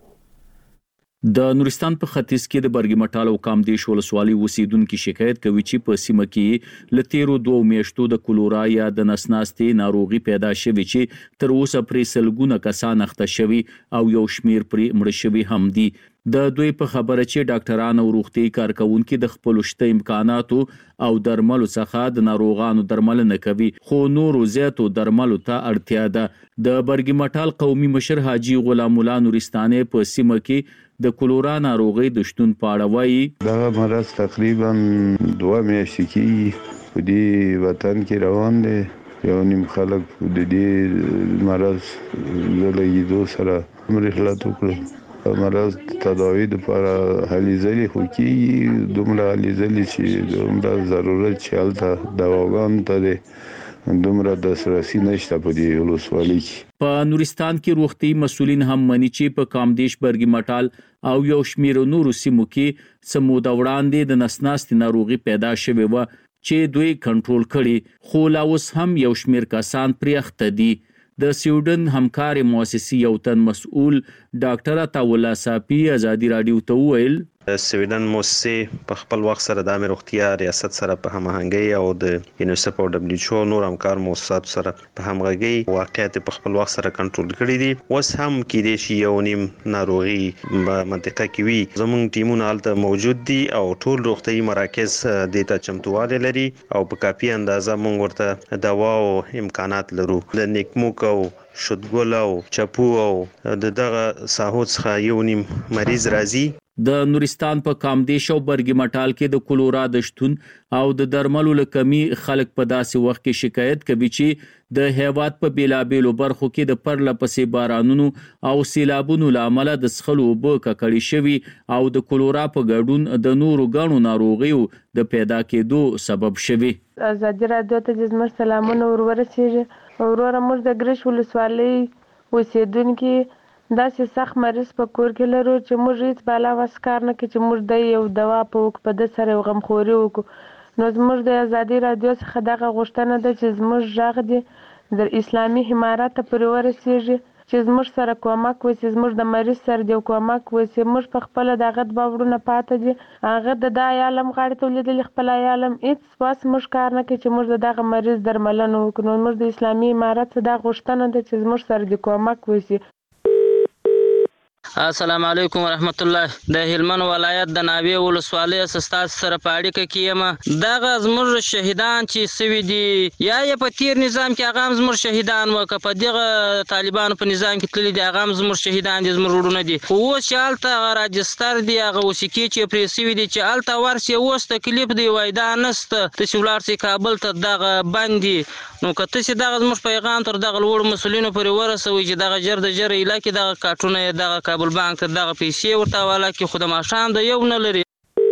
د نورستان په ختیځ کې د برګمټال او کامدیش ولسوالۍ اوسیدونکو شکایت کوي چې په سیمه کې لتیرو 2 میاشتو د کولورا یا د نسناستي ناروغي پیدا شوې چې تر اوسه پرې سلګونه کسان اخته شوي او یو شمیر پرې مړ شوي هم دي. د دوی په خبره چې ډاکټران او روغتي کارکونکو د خپل شته امکاناتو او درملو څخه د ناروغانو درملنه کوي، خو نورو زیاتو درملو ته اړتیا ده. د برګمټال قومي مشر حاجی غلام الله نورستاني په سیمه کې د کولورا ناروغي د شتون په اړه وایي دا مرض تقریبا 2 میاشتې کې په دې وطن کې روان دی. یو نیم خلک د دې مرض زلګیدو سره مرحلات وکړل. مرض تداوی لپاره هلي ځلې خو کې دومره هلي ځلې چې دومره ضرورت چې هلته دواګانو ته دی دومره دسترسي نشته په دې ولسوالۍ کې. په نورستان کې روغتي مسؤلین هم مني چې په کامدیش برګمټال او یو شمیر نورو سیمو کې سموده وړاندې د نسناستي ناروغي پیدا شوې و چې دوی کنټرول کړي، خو لا اوس هم یو شمیر کسان پرې اخته دي. د سویډن همکاري مؤسسې یو تن مسؤل ډاکټر عطاوالله صافي ازادي رادیو ته وویل سویډن موسسې په خپل وخت سره د روغتیا ریاست سره په هماهنګۍ او د یونیسف او دبليو ایچ او نور همکار مؤسسات سره په همغږۍ واقعیت په خپل وخت سره کنټرول کړی دي. اوس هم کې د شی یو نیم ناروغي منطقه کې وي. زموږ ټیمونه هلته موجود دي او ټول روغتي مراکز د ته چمتواله لري او په کافي اندازه موږ ورته دوا او امکانات لرو. د نیکموک او شودګل او چپو او دغه ساحو څخه یو نیم مریض راځي. د نورستان په کامدیش او برګمټال کې د کولورا د شتون او د درملو له کمی خلک په داسې وخت کې شکایت کوي چې د هیواد په بیلابېلو برخو کې د پرله پسې بارانونو او سیلابونو له امله د څښلو اوبه ککړې شوي او د کولورا په ګډون د نورو ګڼو ناروغیو د پیدا کېدو سبب شوي. ازادي رادیو ته زموږ سلامونه ورسیږي. وروره موږ د ګرش ولسوالۍ اوسیدونکي داسې سخت مریض په کور کې لرو چې موږ هیڅ بالا واس کار نه کوي چې موږ د یو دوا په وک په د سره غمخوري وکړو. نو زموږ د ازادي رادیو څخه دغه غوښتنه ده چې زموږ ژغ دي د اسلامي امارات پورې ورسیږي چې زموږ سره کومک وشي، زموږ د مریض سره د کومک وشي. موږ په خپل دغه باورونه پاتې دي. هغه د عالم غاړې ته لیدل خپل عالم هیڅ واس موږ کار نه کوي چې موږ دغه مریض درملنه وکړو. موږ د اسلامي امارات څخه غوښتنه ده چې زموږ سره د کومک وشي. السلام علیکم ورحمت الله. د هلمند ولایت د ناوې ولسوالۍ استاد سره په اړیکه کې یم. دغه زموږ شهیدان چې سوي دي یا په تیر نظام کې هغه زموږ شهیدان وکړه، په دغه طالبانو په نظام کې تللي دي هغه زموږ شهیدان دي، زموږ وروڼه دي. خو اوس چې هلته راجستر دي هغه وسیکې چې پرې سوي دي چې هلته ورسي اوس ته کلیپ دی وایي دا نسته تاسې ولاړ سئ کابل ته دغه بند دي. نو که تاسې دغه زموږ پیغام تر دغه لوړو مسؤلینو پورې ورسوئ چې دغه ژر د ژره علاقې دغه کاټونه یې دغه کابل بانک ته دغه پیسې ورته حواله کړي، خو د ماښام د یو نه لري.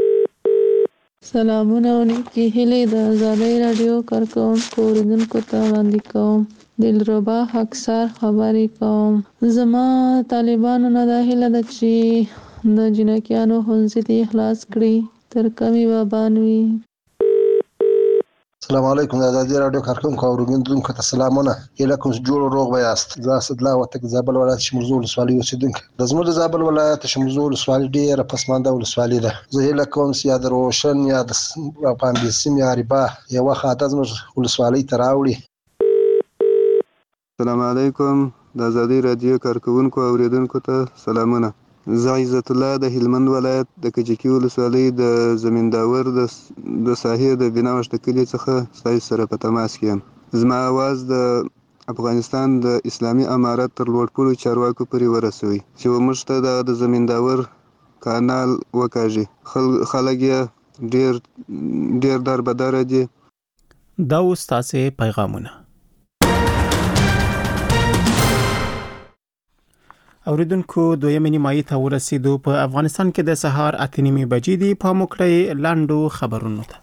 سلامونه او نیکې هیلې د ازادۍ راډیو کارکوونکو اوریدونکو ته وړاندې کوم. دلربا اکثر خبرې کوم. زما طالبانو نه دا هیله ده چې د جنکیانو ښوونځي دې خلاص کړي تر کمې به بان وي. السلام علیکم د ازادي رادیو کارکونکو او اوریدونکو ته سلامونه. یلکم جوړ روغ بیاست. زه اسدالله وتک زابل ولایت شمولزو ولسوالۍ اوسیدونکی. د زموږ د زابل ولایت شمولزو ولسوالۍ ډیره پسمانده ولسوالۍ ده. زه هیله کوم چې یا د روشن یا د پامبي سیم یا ریبا یو خاطر زموږ ولسوالۍ ته راوړي. السلام علیکم د ازادي رادیو کارکونکو او اوریدونکو ته سلامونه. زه عزت الله د هلمند ولایت د کجکی ولسوالۍ د زمینداور د ساحې د بناوش د کلی څخه ستاسو سره په تماس یم. زما आवाज د افغانستان د اسلامي امارت تر لوړپوړو چارواکو پورې ورسوي چې موږ ته د زمینداور کانال وکاږي. خلک یې ډیر دربدر دي. دا اوس تاسو پیغامونه اوریدونکو دویمه نیمایي ته ورسېدو. په افغانستان کې د سهار 8:30 بجې دي. په موکړې لاندو خبرونو ته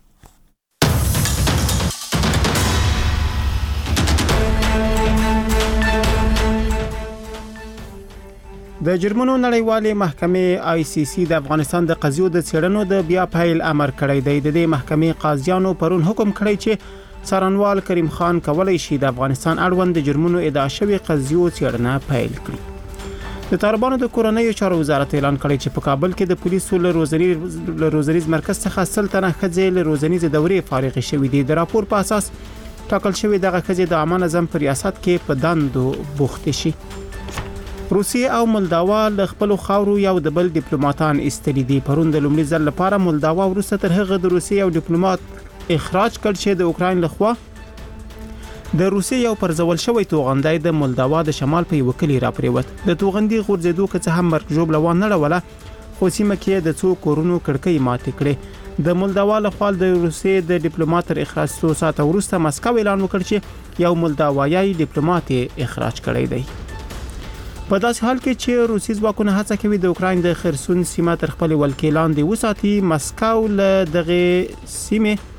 د جرمونو نړیوالې محکمې ICC د افغانستان د قضیو د څېړنو د بیا پیل امر کړی دی. د دې محکمې قاضیانو پرون حکم کړی چې څارنوال کریم خان کولای شي د افغانستان اړوند د جرمونو ادعا شوی قضیو څېړنه پیل کړي. د طالبانو د کورنیو چارو وزارت اعلان کړی چې په کابل کې د پولیسو له روزنیز مرکز څخه 100 تنه ښځې له روزنیز دورې فارغ شوې دي. د راپور په اساس ټاکل شوی دغه ښځې د عامه نظم په ریاست کې په دندو بوخت شي. روسیه او مولداوا له خپل خاورو یو د بل ډیپلوماټان ایستلي دي. پرون د لومړي ځل لپاره مولداوا وروسته تر هغه د روسیې یو ډیپلوماټ اخراج کړ چې د اوکراین لخوا د روسیې یو پرځول شوی توغندی د مولداوا د شمال په یو کلی راپریوت. د توغندي غورځېدو که څه هم مرګ ژوبله ونه لړوله خو سیمه کې د څو کورونو کړکۍ ماتې کړې. د مولداوا لخوا د روسیې د ډیپلوماټ تر اخراج 2 ساعته وروسته مسکو اعلان وکړ چې یو مولداوایي ډیپلوماټ اخراج کړی دی. په داسې حال کې چې روسي ځواکونه هڅه کوي د اوکراین د خرسون سیمه تر خپل ولکې لاندې وساتي. مسکو له دغه سیمه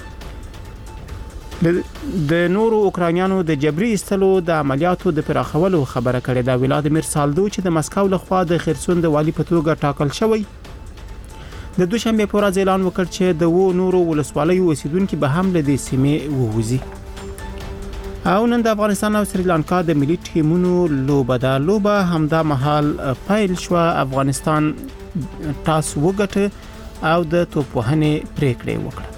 د نورو اوکرانیانو د جبري استلو د عملیاتو د پراخولو خبره کړې ده. ولادیمیر سالدو چې د مسکو لخوا د خرسون د والی په توګه ټاکل شوی د دوشنبه په ورځ اعلان وکړ چې د نورو ولسوالیو اوسیدونکو به هم له دې سیمې ووځي. او نن د افغانستان او سریلانکا د ملي ټیمونو لوبه همدا مهال پیل شو. افغانستان ټاس وګټه او د توپ وهنې پریکړه وکړه.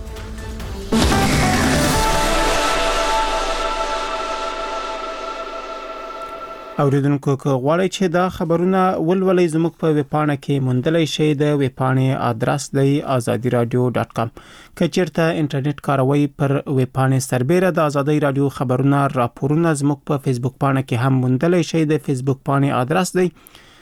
اوریدونکو که غواړئ چې دا خبرونه ولولئ زموږ په ویبپاڼه کې موندلای شئ. د ویبپاڼې آدرس دی azadiradio.com. که چیرته انټرنیټ کاروئ پر ویبپاڼې سربېره د ازادي رادیو خبرونه راپورونه زموږ په فیسبوک پاڼه کې هم موندلای شئ. د فیسبوک پاڼې آدرس دی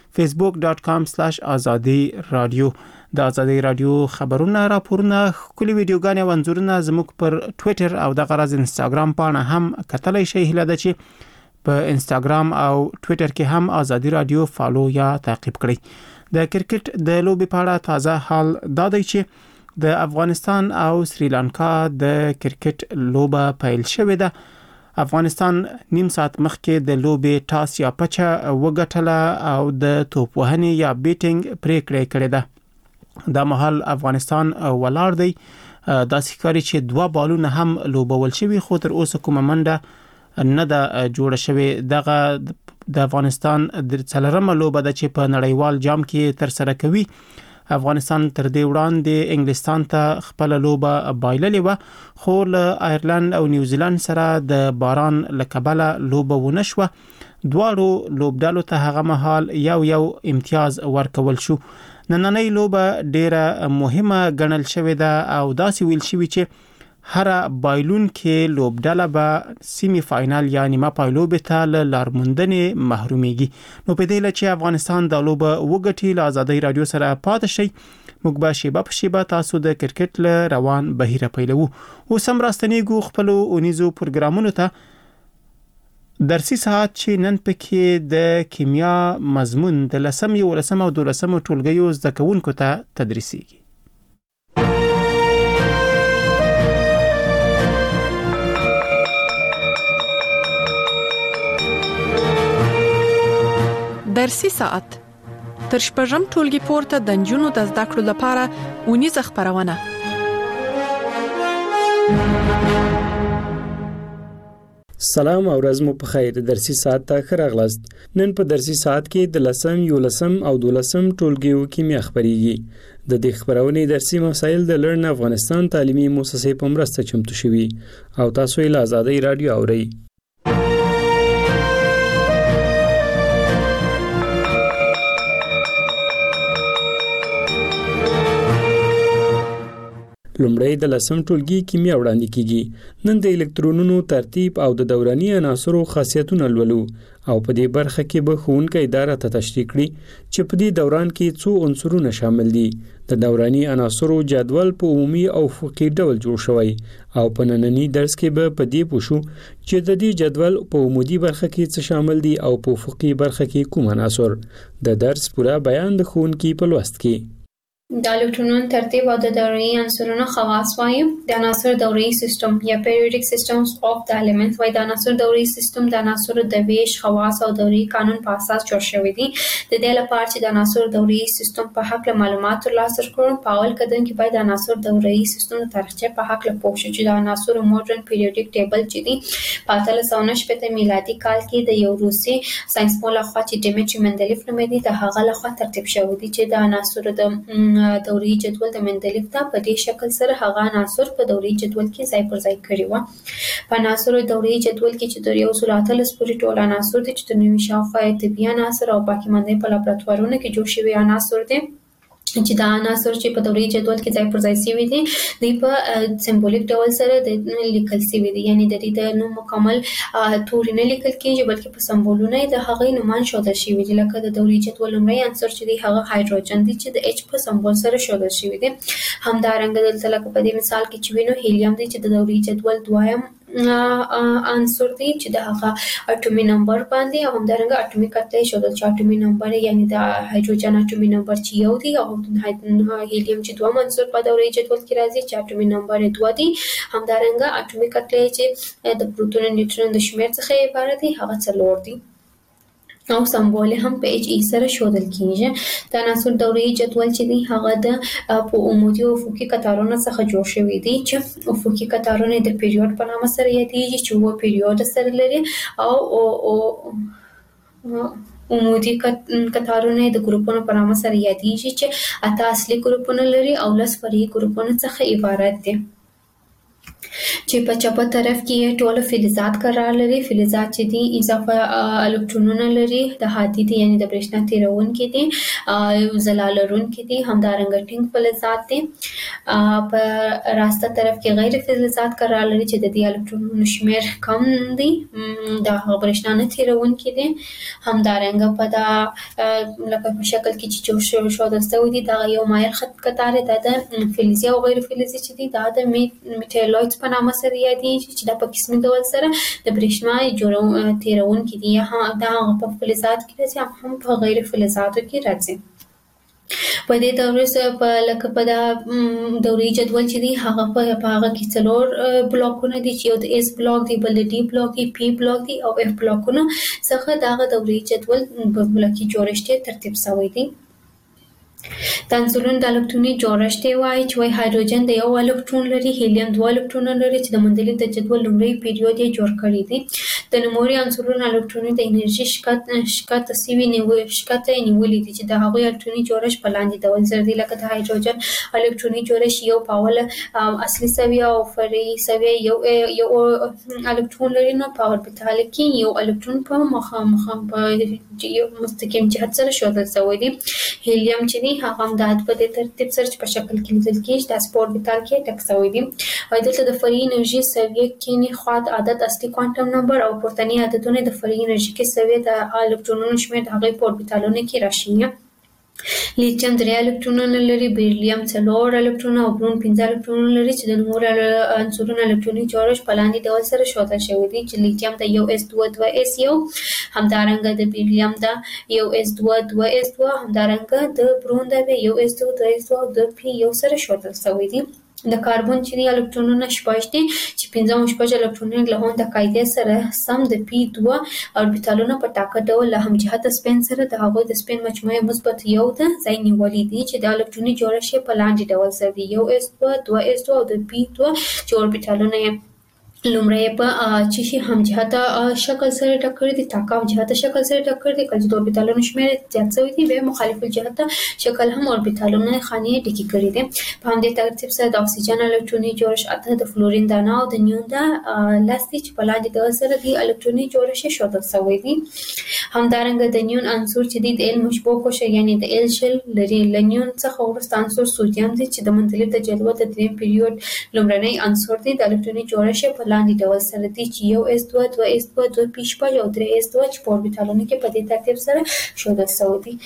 facebook.com/azadiradio. د ازادي رادیو خبرونه راپورونه کلی ویډیوګانې او انځورونه زموږ پر ټوئیټر او د غرض انستګرام پاڼه هم کتلای شئ. هله ده چې په انستګرام او ټوئیټر کې هم ازادي رادیو فالو یا تعقیب کړئ. د کرکټ د لوبې په اړه تازه حال دا دی چې د افغانستان او سریلانکا د کرکټ لوبه پیل شوې ده. افغانستان نیم ساعت مخکې د لوبې ټاس یا پچه وګټله او د توپ وهنې یا بیټینګ پریکړه کړې ده. دا مهال افغانستان ولاړ دی. دا ښکاري چې 2 بالونه هم لوبول شوي خو تر اوسه کومه منډه نه دا جوړه شوی. دغه د افغانستان د څلورمه لوبه ده چې په نړیوال جام کې تر سره کوي. افغانستان تر دې وړاندې انګلستان ته خپل لوبه بایللې و خو له آیرلند او نیوزیلند سره د باران لکبله لوبه ونه شو. دواړو لوبډالو ته هغه مهال یو امتیاز ورکول شو. نننۍ لوبه ډیره مهمه ګڼل شوې ده او داسې ویل شوی چې هر بایلون کې لوبډاله به سیمی فاینال یا نیمه پایلوبه ته لارموندنې محرومیږي. نو په دې لچې افغانستان د لوبه وګټي. له ازادي رادیو سره پاتې شي. موږ به شیبه په شیبه تاسو د کرکټ له روان بهیر پیلو. اوس هم راستنیږو خپل اونیزو پروګرامونو ته. درسي ساعت چې نن پکې د کیمیا مضمون د 10 او 12 ټولګیو زده کوونکو ته تدریسیږي. درسي ساعت تر شپږم ټولګي پورته د نجونو د زده کړو لپاره اونیزه خبرونه. سلام او ورځ مو په خیر. درسي ساعت ته ښه راغلاست. نن په درسي ساعت کې د 10 11 او 12 ټولګیو کیمیا خبريږي. د دې خبرونې درسي مسایل د لرن افغانستان تعلیمي مؤسسې په مرسته چمتو شوي او تاسو یې له آزادۍ رادیو اورئ. لومړی د 10 ټولګي کیمیا وړاندې کیږي. نن د الکترونونو ترتیب او د دوراني عناصرو خاصیتونه لولو او په دې برخه کې به ښوونکی اداره ته تشریح کړي چې په دې دوران کې څو عنصرونه شامل دي. د دوراني عناصرو جدول په عمومي او افقي ډول جوړ شوی او په نننی درس کې به په دې پوښو چې د دې جدول په عمودي برخه کې څه شامل دي او په افقي برخه کې کوم عناصر. د درس پوره بیان د ښوونکي په لوست کې. د الکترونونو ترتیب او د دوري عنصرونو خواص وایي. د عناصر دوري سیستم یا پیریوډیک سیستمز اف د ایلیمنټس وایي. د عناصر دوري سیستم د عناصر د ویش خواص او دوري قانون په اساس جوړ شوی دی. د دې لپاره چې د عناصر دوري سیستم په حق له معلومات ترلاسه کړو، په اول قدم کې باید د عناصر دوري سیستم د تاریخچه په حق له پوه شو چې د عناصر ماډرن پیریوډیک ټیبل چې دی په 1890 میلادي کال کې د یو روسي ساينسپوه لخوا چې ډیمیټري مندلیف نومېده د هغه لخوا ترتیب شوی دی چې د عناصر د دوري جدول د مندلیف ته په دې شکل سره هغه عناصر په دوري جدول کې ځای پر ځای کړي و. په عناصر دوري جدول کې چې د 130 پورې ټول عناصر دي چې د نوي شاوخوا طبي عناصر او باقي مانده په لابراتوارونو کې جوړ شوي عناصر دي چې دا عناصر چې په دوري جدول کې ځای پر ځای شوي دي دوی په سمبولیک ډول سره د لیکل شوي دي، یعنی د دې د نوم مکمل توري نه لیکل کېږي بلکې په سمبولونه د هغې نومان ښودل شوي دي. لکه د دوري جدول لومړی عنصر چې دی هغه هایدروجن دی چې د اچ په سمبول سره ښودل شوي دي. همدارنګه دلته لکه په دې مثال کې چې وینو هیلیم دی چې د دوري جدول دویم عنصر دی چې د هغه اټومي نمبر باندې او همدارنګه اټومي کتله ښودل چې اټومي نمبر یعنی د هایدروجن اټومي نمبر چې یو دی او هیلیم چې دوه عنصر په دوري جدول کې راځي چې اټومي نمبر 2 دی. همدارنګه اټومي کتله چې د پروتون نیوټرون د شمیر څخه عبارت دی هغه 4 دی او سمبول هم په اچ ای سره ښودل کیږي. د عناصر دوري جدول چې دی هغه د په عمودي او افقي قطارونو څخه جوړ شوی دی چې افقي قطارونه د پیریود په نامه سره یادېږي چې و پیریود سره لري او عمودي قطارونه د ګروپونو په نامه سره یادېږي چې 8 اصلي ګروپونه لري او 10 فرعي ګروپونه څخه عبارت دي چې په چپه طرف کې ټول فلزات قرار لري. فلزات چې دي اضافه الکترونونه لري، د هادي دي یعنی د برېښنا تیرونکي دي، ځلا لرونکي دي، همدارنګه ټینګ فلزات دي. په راسته طرف کې غیر فلزات قرار لري چې د دې الکترونونو شمیر کم دي، د برېښنا نه تیرونکي دي. همدارنګه په دا لکه په شکل کې چې جوړ ښودل شوی دي دا یو مایل خط قطار دی د فلزي او غیر فلزي چې دي دا د میټالویډز په نامه سره یادېږي چې دا په قسمي ډول سره د برېښنا تیرونکي دي. دا هغه په فلزات کې راځي هم په غیر فلزاتو کې راځي. په دې دورې لکه په دا دوري جدول چې دی هغه په هغه کې 4 بلاکونه دي چې یو د اس بلاک دی، بل د ډي بلاک دی، پی بلاک دی او اف بلاکونه څخه دا دوري جدول په بلاکي جوړښت ترتیب شوی دی. د عنصرونو د الکتروني جوړښت وایي چې وایي هایدروجن د یو الکترون لري، هیلیم 2 الکترونونه لري چې د مندلیف د جدول لومړی پیریود یې جوړ کړی دی. د نوموړي عنصرونو الکتروني د انرژي شکته سوي شکته نیولې دي چې د هغوی الکتروني جوړښت په لاندې ډول سره دی. لکه د هایدروجن الکتروني جوړښت یو په اوله اصلي سویه او فرعي سویه یو الکترون لري، نو په اوربیتال کې یو الکترون په مخامخ په یو مستقیم جهت سره ښودل شوی دی. هیلیم چې دی هغه هم د په دې ترتیب سره په شکل کې لیدل کېږي دا په اوربیتال کې ټک شوی دی. او دلته د فرعي انرژي سویه کې نه خواط عدد اصلي کوانټم نمبر او پورتني عددونه د فرعي انرژي کې سویه د الکترونونو شمیر د هغې په اوربیتالونو کې راشي. لیتیم 3 الکترونونه لري، بیریلیم 4 الکترونونه او برون 15 الکترونونه لري چې د نوموړو عنصرونو الکتروني جوړښت په لاندې ډول سره ښودل شوی دی چې لیتیم د 1s2 2s1 همدارنګه د بیریلیم د 1s2 2s2 همدارنګه د برون د 1s2 2s2 او د پی یو سره ښودل شوی دی. د کاربن چې د الکترونونه شپږ دي چې 15 الکترونونه له هم د قاعدې سره سم د پی 2 اوربیتالونه په ټاکه ډول له همجهته سپین سره د هغوی د سپین مجموعه مثبت یو د ځای نیولي دي چې د الکتروني جوړښت په لاندې ډول سره دی 1s2 2s2 او د پی 2 چې اوربیتالونه لومړی په چې شي هم جهته شکل سره ټکر دي تاکاو جهته شکل سره ټکر دي کله د اوربیتالونو شمیر زیات شوی دی به مخالف جهته شکل هم اوربیتالونو خانې ډکی کړی دي په همدې ترتیب سره د اکسیجن الکتروني جوړښت اته د فلورین دانه او د نیون دا لاستي چې په لاندې د سره د الکتروني جوړښت شودل شوی دی همدارنګه د نیون عنصر چې د ال مشبوه کوشه یعنی د ال شل لري لنیون څخه ورسته عنصر سودیم دی چې د منځلي د جدول د دریم پیریود لومړنی عنصر دی د الکتروني جوړښت لاندې ډول سره دي چې یو s2 2s2 2p او 3s2 چې په اوربیتالونو کې په دې ترتیب سره ښودل شوی دي.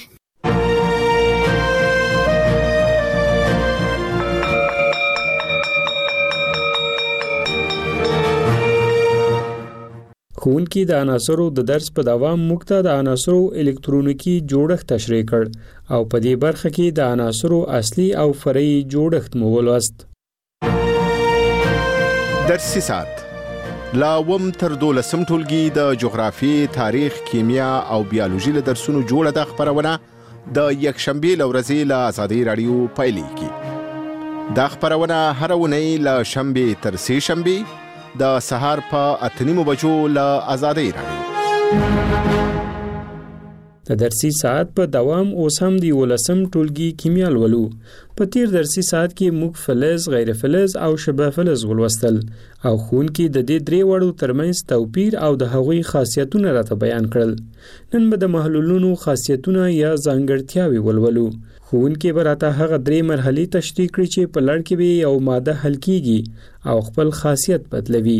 ښوونکي د عناصرو د درس په دوام موږ ته د عناصرو الکترونیکی جوړښت تشریح کړ او په دې برخه کې د عناصرو اصلي او فرعي جوړښت مو ولوست. درسي ساعت لا وم تر 12 ټولګي د جغرافي، تاریخ، کیمیا او بیولوژي له درسونو جوړه د خبرونه د یکشنبه لورځي له آزادۍ رادیو پایلیږي. دا خبرونه هر ونی له شنبه تر سه شنبه د سهار په 8:30 بجو له آزادۍ رادیو. د درسي ساعت په دوام اوس هم دی ولسم ټولګي کیمیا لولو. په تیر درسي ساعت کې موږ فلز، غیر فلز او شبه فلز ولوستل او ښوونکي د دې درې وړو ترمنځ توپیر او د هغوی خاصیتونه راته بیان کړل. نن به د محلولونو خاصیتونه یا ځانګړتیاوې ولولو. ښوونکي به راته هغه درې مرحلې تشریح کړي چې په لړ کې به یو ماده حل کیږي او خپل خاصیت بدلوي.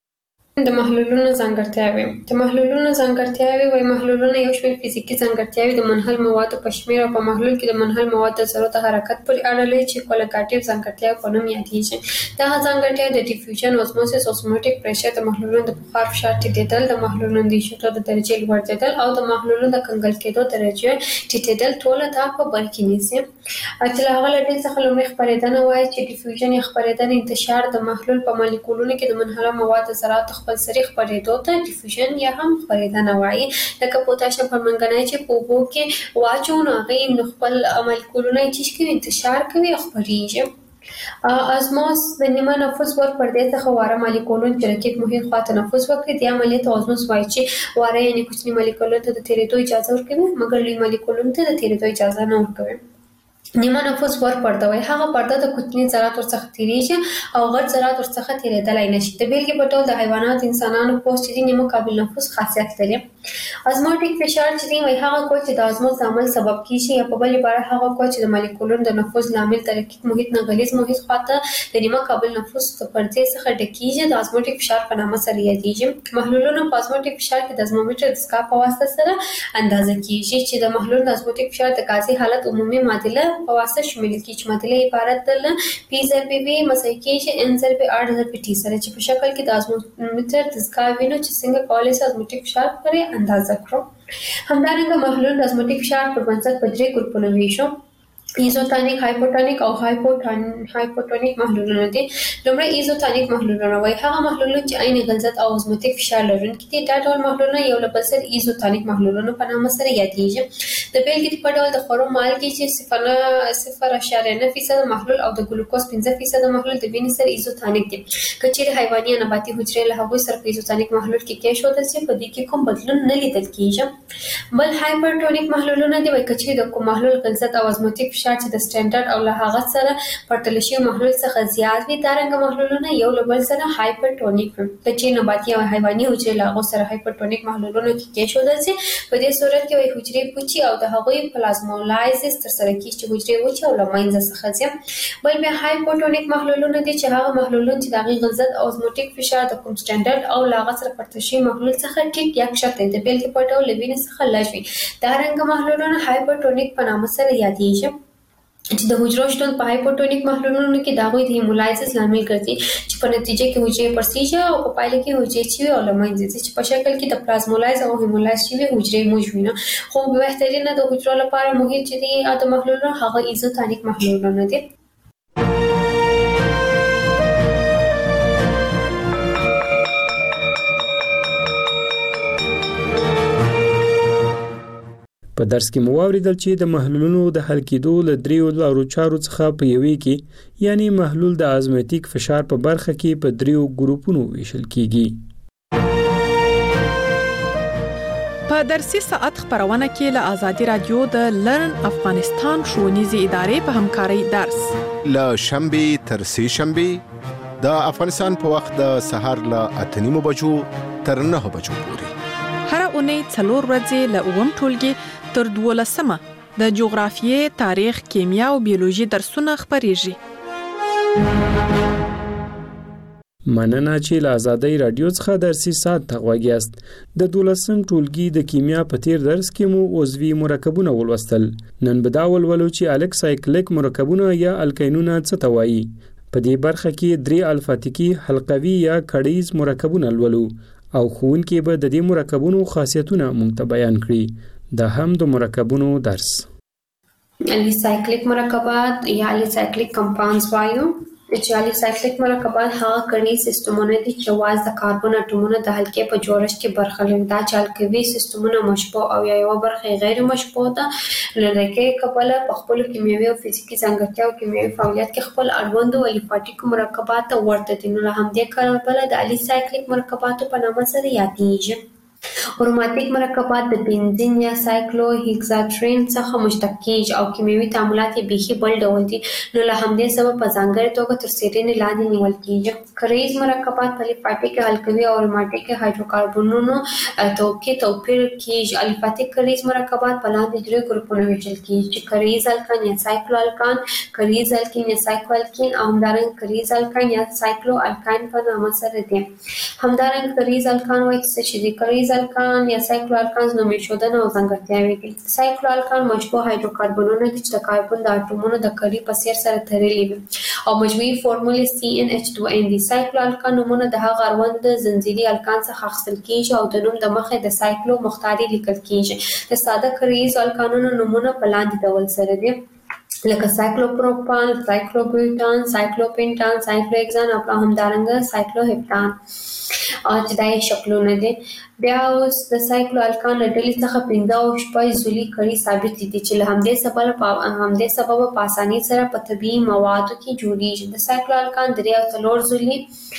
د محلولونو ځانګړتیاوې د محلولونو ځانګړتیاوې وایي محلولونه یو شمېر فزیکي ځانګړتیاوې د منحل موادو په شمېر او په محلول کې د منحل موادو د ذرو د حرکت پورې اړه لري چې کوالټیټیو ځانګړتیاوې په نوم یادېږي. دغه ځانګړتیاوې د ډیفیوژن، اوزموسیس، اوسموټیک پریشر، د محلولونو د بخار فشار ټیټېدل، د محلولونو د ایشوتو د درجې لوړېدل او د محلولونو د کنګل کېدو درجه ټیټېدل ټول دا په بر کې نیسي. چې له هغه له ډلې څخه لومړی خپرېدنه وایي چې ډیفیوژن یا خپرېدنه انتشار د محلول په مالیکولونو کې د منحله موادو ذراتو خپل سري خپرېدو ته ډیفیوژن یا هم خپرېدنه وایي. لکه پوتاشیم پرمنګنایټ چې په اوبو کې واچو نو هغې نو خپل مالیکولونه یې چیش کوي انتشار کوي او خپرېږي. ازموس د نیمه نفوس ور پردې څخه واره مالیکولونه چې رقیب محیط خوا تنفس وکړي دې عملیې ته ازموس وایي چې واره یعنې کوچني مالیکولونو ته د تېرېدو اجازه ورکوي مګر لوی مالیکولونو ته د تېرېدو اجازه نه ورکوي. نیمه نفوس ور پرده وایي هغه پرده د کوچني ذرات ورڅخه تېرېږي او غټ ذرات ورڅخه تېرېدلی نشي. د بېلګې په ډول د حیواناتو انسانانو پوست چې دی نیمه قابل نفوس خاصیت لري. ازموټیک فشار چې دی وایي هغه قوه چې د ازموس د عمل سبب کېږي یا په بل عبارت هغه قوه چې د مالیکولونو د نفوذ لامل د رقیق محیط نه غلیظ محیط خواته د نیمه قابل نفوس د پردې څخه ډکېږي د ازموټیک فشار په نامه سره یادېږي. محلولونه په ازموټیک فشار کې د ازمومیټر د سکاپ په واسطه سره اندازه کېږي چې د محلول د ازموټیک فشار د غازي حالت عمومي معادله په واسطه شامل چې معادله عبارت ده له پی ضرب وی مساوي کېږي ان ضرب ار ضرب ټي سره چې په شکل کې د ازمومیټر د سکاپ وینو چې څنګه کولای شي ازموټیک فشار پرې اندازه کړو. همدارنګه محلول د ازموټیک فشار پر بنسټ په درې ګروپونو ویشو. ایزوتونیک، هایپوټونیک او هایپوټونیک محلولونه دي. لومړی ایزوتونیک محلولونه وایي هغه محلولونه چې عین غلظت او ازموټیک فشار لرونکي دي. دا ډول محلولونه یو له بل سره ایزوتونیک محلولونه په نامه سره یادېږي. د بېلګې په ډول د خورو مالګې چې 0.9% محلول او د ګلوکوز 5% محلول د وینې سره ایزوتونیک دي. که چیرې حیواني یا نباتي حجرې له هغوی سره په ایزوتونیک محلول کې کېښودل شي په دې کې کوم بدلون نه لیدل کېږي. بل هایپرټونیک محلولونه دي وایي که چیرې د کوم محلول غلظت او ازموټیک فشار چې د سټانډرډ او له هغه سره پرتله شوي محلول څخه زیات وي دارنګه محلولونه یو له بل سره هایپرټونیک وي. که چیرې نباتي او حیواني حجرې له هغو سره هایپرټونیک محلولونو کې کېښودل شي په دې صورت کې وایي حجرې پوچي او د هغوی پلازمولایزس ترسره کېږي چې حجرې وچې او له منځه څخه ځي. بل بیا هایپوټونیک محلولونه دي چې هغه محلولونه چې د هغې غلظت او ازموټیک فشار د کوم سټانډرډ او له هغه سره پرتله شوي محلول څخه ټیټ یا کښته د بېلګې په ډول له وینې څخه لږ وي. دارنګه محلولونه هایپرټونیک په نامه سره یادېږي چې د حجرو شتون په هایپوټونیک محلولونو کې د هغوی د هیمولایزس لامل ګرځي چې په نتیجه کې حجرې پړسېږي او په پایله کې حجرې چوي او له منځه ځي چې په شکل کې د پلازمولایز او هیمولایز شوي حجرې موږ وینو. خو بهترینه د حجرو لپاره محیط چې دی د محلولونو هغه ایزوتونیک محلولونه دي. په درس کې مو واوریدل چې د محلولونو د حل کېدو له دریو لارو چارو څخه په یوې کې یعنی محلول د ازمیتیک فشار په برخه کې په دریو ګروپونو ویشل کیږي. په درسي ساعت خبرونه کې له آزادي رادیو د لرن افغانستان ښوونیزې ادارې په همکارۍ درس له شنبه تر سه شنبه د افغانستان په وخت د سهار له 8:30 بجو تر 9 بجو پورې هر اونۍ 4 ورځې له 9 ټولګي تر 12 د جغرافیې، تاریخ، کیمیا او بیولوژي درسونه خبريږي. مننه چې له آزادۍ رادیو څخه درسي ساعت ته غوږیاست. د 12م ټولګي د کیمیا په تیر درس کې مو عضوي مرکبونه ولوستل. نن به دا ولولو چې الکسایکلیک مرکبونه یا الکینونه څه ته وایي. په دې برخه کې 3 الفاتیکي حلقوي یا کړیز مرکبونه لولو او ښوونکي به د دې مرکبونو خاصیتونه موږ ته بیان کړي. دا هم د مرکبونو درس. الیسایکلیک مرکبات یا الیسایکلیک کمپاونډز وایو. چې الیسایکلیک مرکبات هغه کړي سیستمونه دي چې واز د کاربن اټومونو د حلقې په جوړښت کې برخه لري. دا چې الکوي سیستمونه مشبوع او یا یو برخه غیر مشبوع ده لکه کبله په خپل کیمیاوي او فزیکي ځانګړتیا او کیمیاوي فعالیت کې خپل اړوند او الیفاتیک مرکبات ورته دي. نو همدې کاربله د الیسایکلیک مرکباتو په نامه سره یادېږي. اروماتیک مرکبات د بنزین یا سایکلو هیکزاترین څخه مشتق کیږي او کیمیاوي تعاملات یې بیخي بل ډول دي. نو له همدې سبب په ځانګړې توګه تر څېړنې لاندې نیول کیږي. کریز مرکبات په الفاتیک الکوي او اروماتیک هایدروکاربنونو توپیر کیږي. الفاتیک کریز مرکبات په لاندې 3 ګروپونو ویشل کیږي چې کریز الکان یا سایکلو الکان، کریز الکین یا سایکلو الکین او همدارنګه کریز الکان یا سایکلو الکان په نامه سره دي. همدارنګه کریز الکان وایي چې د کریز الکان یا سایکلو الکانز نومې شودنه او ځانګړتیاوې دي. سایکلو الکان مشبوع هایدروکاربنونه دي چې د کاربن د اټومونو د کړي په څیر سره تړلي وي او مجموعي فورمول CnH2n دي. سایکلو الکان نومونه د هغه اړوند زنجیري الکان څخه اخیستل کیږي او د نوم د مخې د سایکلو مختاري لیکل کیږي. د ساده کریز الکانونو نومونه په لاندې ډول سره دي لکه سایکلوپروپان، سایکلوبیوټان، سایکلوپینټان، سایکلوهکسان او همدارنګه سایکلوهپتان چې دا یې شکلونه دي. بیا اوس د سایکلو الکان له ډلې څخه 15 او 16 ځلي کړي ثابت دي چې له همدې سبب په اسانۍ سره په طبیعي موادو کې جوړیږي. د سایکلو الکان 3 او 4 ځلي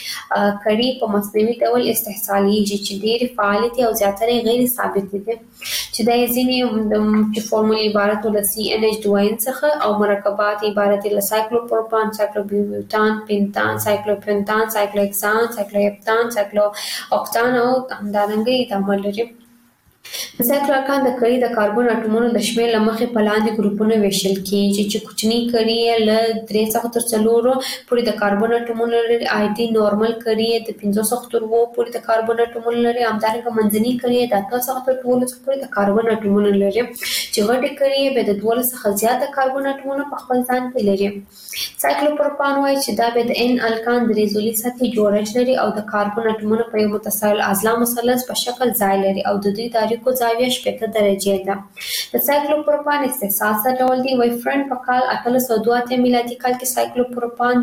کړي په مصنوعي ډول استحصالیږي چې ډېر فعال دي او زیاتره غیر ثابت دي چې دا ځینې د فورمول عبارت له CnH2n څخه او مرکبات عبارت له سایکلوپروپان، سایکلوبیوټان، پینتان، سایکلوپینتان، سایکلوهکسان، سایکلوهپتان، سایکلوهوکتان او همدارنګه تعامل لري. د سایکلو الکان د کړي د کاربن اټومونو د شمېر له مخې په لاندې ګروپونو ویشل کیږي چې کوچني کړي یې له 3 څخه تر 4 پورې د کاربن اټومونو لري. آیدي نورمال کړي یې د 5 څخه تر 7 پورې د کاربن اټومونو لري. همدارنګه منځني کړي یې د 8 څخه تر 12 پورې د کاربن اټومونو لري چې غټي کړي یې به د 12 څخه زیات کاربن اټومونو په خپل ځان کې لري. سایکلوپروپان وایي چې دا به د N الکان 3 ځلي سطحي جوړښت لري او د کاربن اټومونو په یو متصل اضلاع مثلث په شکل ځای لري او د دوی تاریخو زاویه 80 درجې ده. د سایکلوپروپان استحصال څه ډول دی؟ وای فرند په کال 1882 میلادي کال کې سایکلوپروپان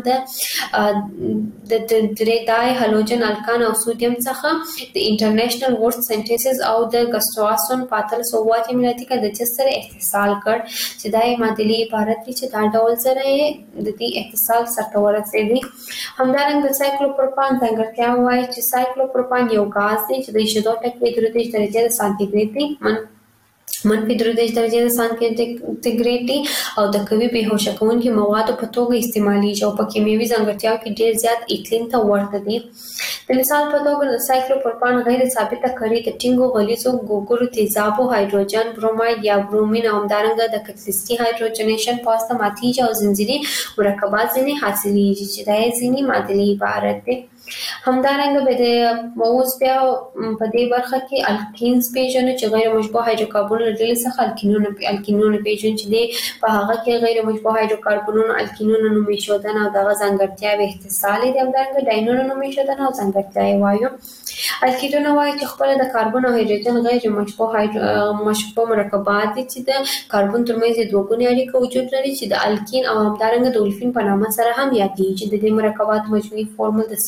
د درېدای هالوجن الکان او سودیم څخه د انټرنیشنل ورډ سنټیسز او د ګسټواسون په 1880 میلادي کې د جسر استحصال کړ چې دا یې معادلې عبارت دي چې دا ډول سره د دې اتصال سره ورسېږي. همدارنګه د سایکلوپروپان ځانګړتیا وایي چې سایکلوپروپان یو غاز دی چې د 2.3 درجې د سانتیګریډ دی منفي 3 درجې د سانتیګریډ دی او د قوي بېهوشه کوونکي موادو په توګه استعمالیږي او په کیمیاوي ځانګړتیاو کې ډېر زیات ایتلین ته ورته دي. د مثال په توګه د سایکلوپروپان غیر ثابته کړي د ټینګو غلیظو ګوګړو تیزابو هایدروجن بروماید یا برومین او همدارنګه د کتلیستي هایدروجنیشن په واسطه ماتیږي او زنجیري مرکبات ځینې حاصلیږي چې دا یې ځینې معادلې عبارت دي. همدارنګه به د اوس بیا په دې برخه کې الکینز پیژنو چې غیر مشبوع هایدروکاربن له ډلې څخه الکینونه پیژنو چې دی په هغه کې غیر مشبوع هایدروکاربنونو الکینونه نومې شودنه او دغه ځانګړتیاوې اتصال دي. همدارنګه ډاینونه نومې شودنه او ځانګړتیاوې وایو. الکینونه وایي چې خپل د کاربن او هایدروجن غیر مشبوع مرکبات دي چې د کاربن ترمنځ دوه ګونې اړیکه وجود لري چې د الکین او همدارنګه د اولفین په نامه سره هم یادېږي. د دې مرکبات مجموعي فورمول د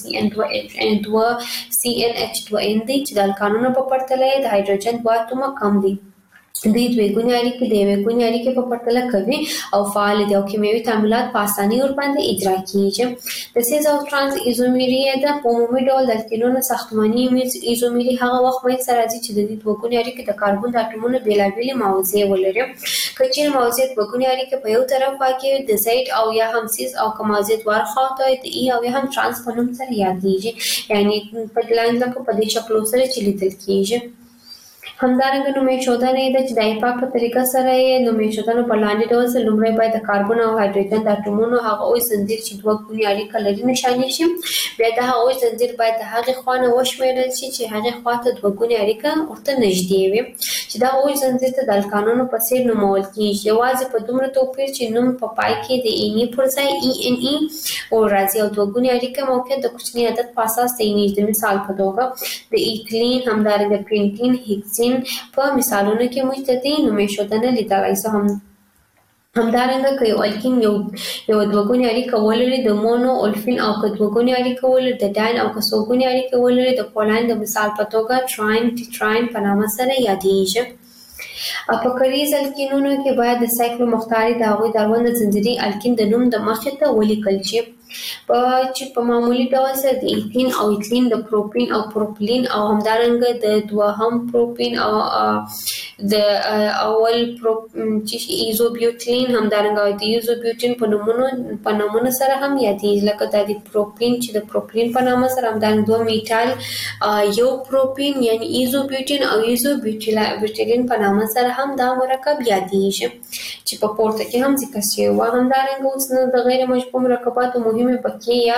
CnH2n دی چې د الکانونو په پرتله د هایدروجن 2 اتومه کم دي. دوی دوه ګونې اړیکې د یوې ګونې اړیکې په پرتله کوي او فعال دي او کیمیاوي تعاملات په اسانۍ ورباندې اجرا کیږي. د سیز او ترانس ایزومری د په عمومي ډول د الکینونو ساختماني ایزومری هغه وخت منځ ته راځي چې د دې دوه ګونې اړیکې د کاربن د اتومونو بیلابېلې موضوع ولري. که چیرې موضوع دوه ګونې اړیکې په یو طرف واقع د زید او یا هم سیز او که موضوع دوه خواته د ای او یا هم ترانس په نوم سره یادېږي، یعنی په لاندې لکه په دې شکلو سره چې لیدل کیږي. همدارنګه نومېښودنه ده چې د ایپاک په طریقه سره یې نومېښودنه په لاندې ډول سره لومړی باید د کاربن او هایدروجن د اتومونو هغه اوږد زنځیر چې دوه ګونې اړیکه لري نښاني شي. بیا د هغه اوږد زنځیر باید د هغې خوا نه وشمېرل شي چې هغې خوا ته دوه ګونې اړیکه ورته نږدې وي، چې دغه اوږد زنځیر ته د الکانونو په څېر نومول کېږي، یوازې په دومره توپیر چې نوم په پای کې د ایني پر ځای ای ان ای ورراځي او دوه ګونې اړیکه موقعیت د کوچني عدد په اساس تعینېږي. د مثال په توګه د ایتلین همدارنګه پینټین هیکسین په مثالونو کې موږ د دې نومېښودنه لیدلی شو. همدارنګه که یو الکین یو دوه ګونې اړیکه ولري د مونو اولفین او که دوه ګونې اړیکه ولري د ډاین او که څو ګونې اړیکه ولري د پولین د مثال په توګه ټراین ټیټراین په نامه سره یادېږي. په کریز الکینونو کې باید د سایکلو مختاري د هغوی د اړونده زنځیري الکین د نوم د مخې ته ولیکل شي، چې په معمولي ډول سره د ایتین او ایتلین د پروپین او پروپلین او همدارنګه د دوهم پروپین او د اول چې ایزوبیوټین همدارنګه د ایزوبیوټین په نومونو سره هم یادېږي، لکه د پروپین چې د پروپلین په نامه سره همدارنګه دوه میټال یو پروپین یعنی ایزوبیوټین او ایزوبیوټیلین په نامه سره هم دا مرکب یادېږي چې په پورته کې هم ذکر شوی و. همدارنګه اوس د غیر مشبوع مرکباتو مهمې پکې یا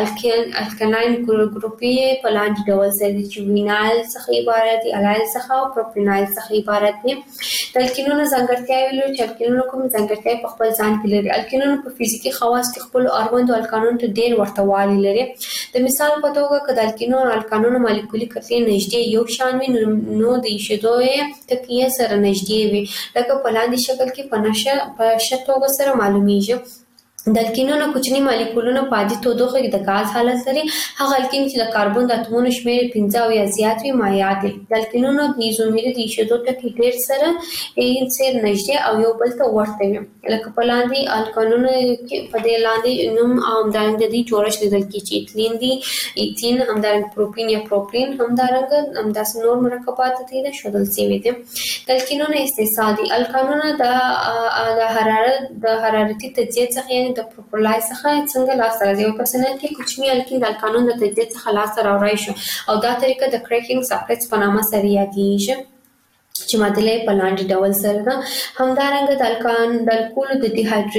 الکلاین ګروپي په لاندې ډول سره دي چې وینایل څخه عبارت دي، الایل څخه او پروپینایل څخه عبارت دي. د الکینونو ځانګړتیاوې لري چې الکینونو کوم ځانګړتیاوې په خپل ځان کې لري. الکینونو په فزیکي خواص کې خپل اړوندو الکانونو ته ډېر ورته والی لري. د مثال په توګه که د الکینونو الکانونو مالیکولي کتلې نږدې یو شان وي نو د ایشېدو یې تکیه سره نږدې وي، لکه په لاندې شکل کې په ښه توګه سره معلومیږي. د الکینونو کوچني مالیکولونه په عادي تودوخه کې د ګاز حالت لري. هغه الکین چې د کاربن د اتومونو شمېر 15 او یا زیات وي مایع دي. د الکینونو د ایزومري د ایشېدو ټکي ډېر سره ډېر نږدې او یو بل ته ورته وي، لکه په لاندې الکانونو کې په دې لاندې نوم او همدارنګه د دې جوړښت لیدل کېږي چې ایتلین دي، ایتین همدارنګه پروپین یا پروپلین همدارنګه همداسې نور مرکبات دي د ښودل شوي دي. د الکینونو استحصال دي. الکانونه د حرارتي تجزیې څخه یعنې د پروپلای څخه څنګه لاسته راځي. یو په صنعت کې کوچني الکین د الکانون د تجزیې څخه لاسته راوړی شو او دا طریقه د کریکینګ ساکټس په نامه سره یادېږي چې معادله په لاندې ډول سره ده. همدارنګه د الکولو د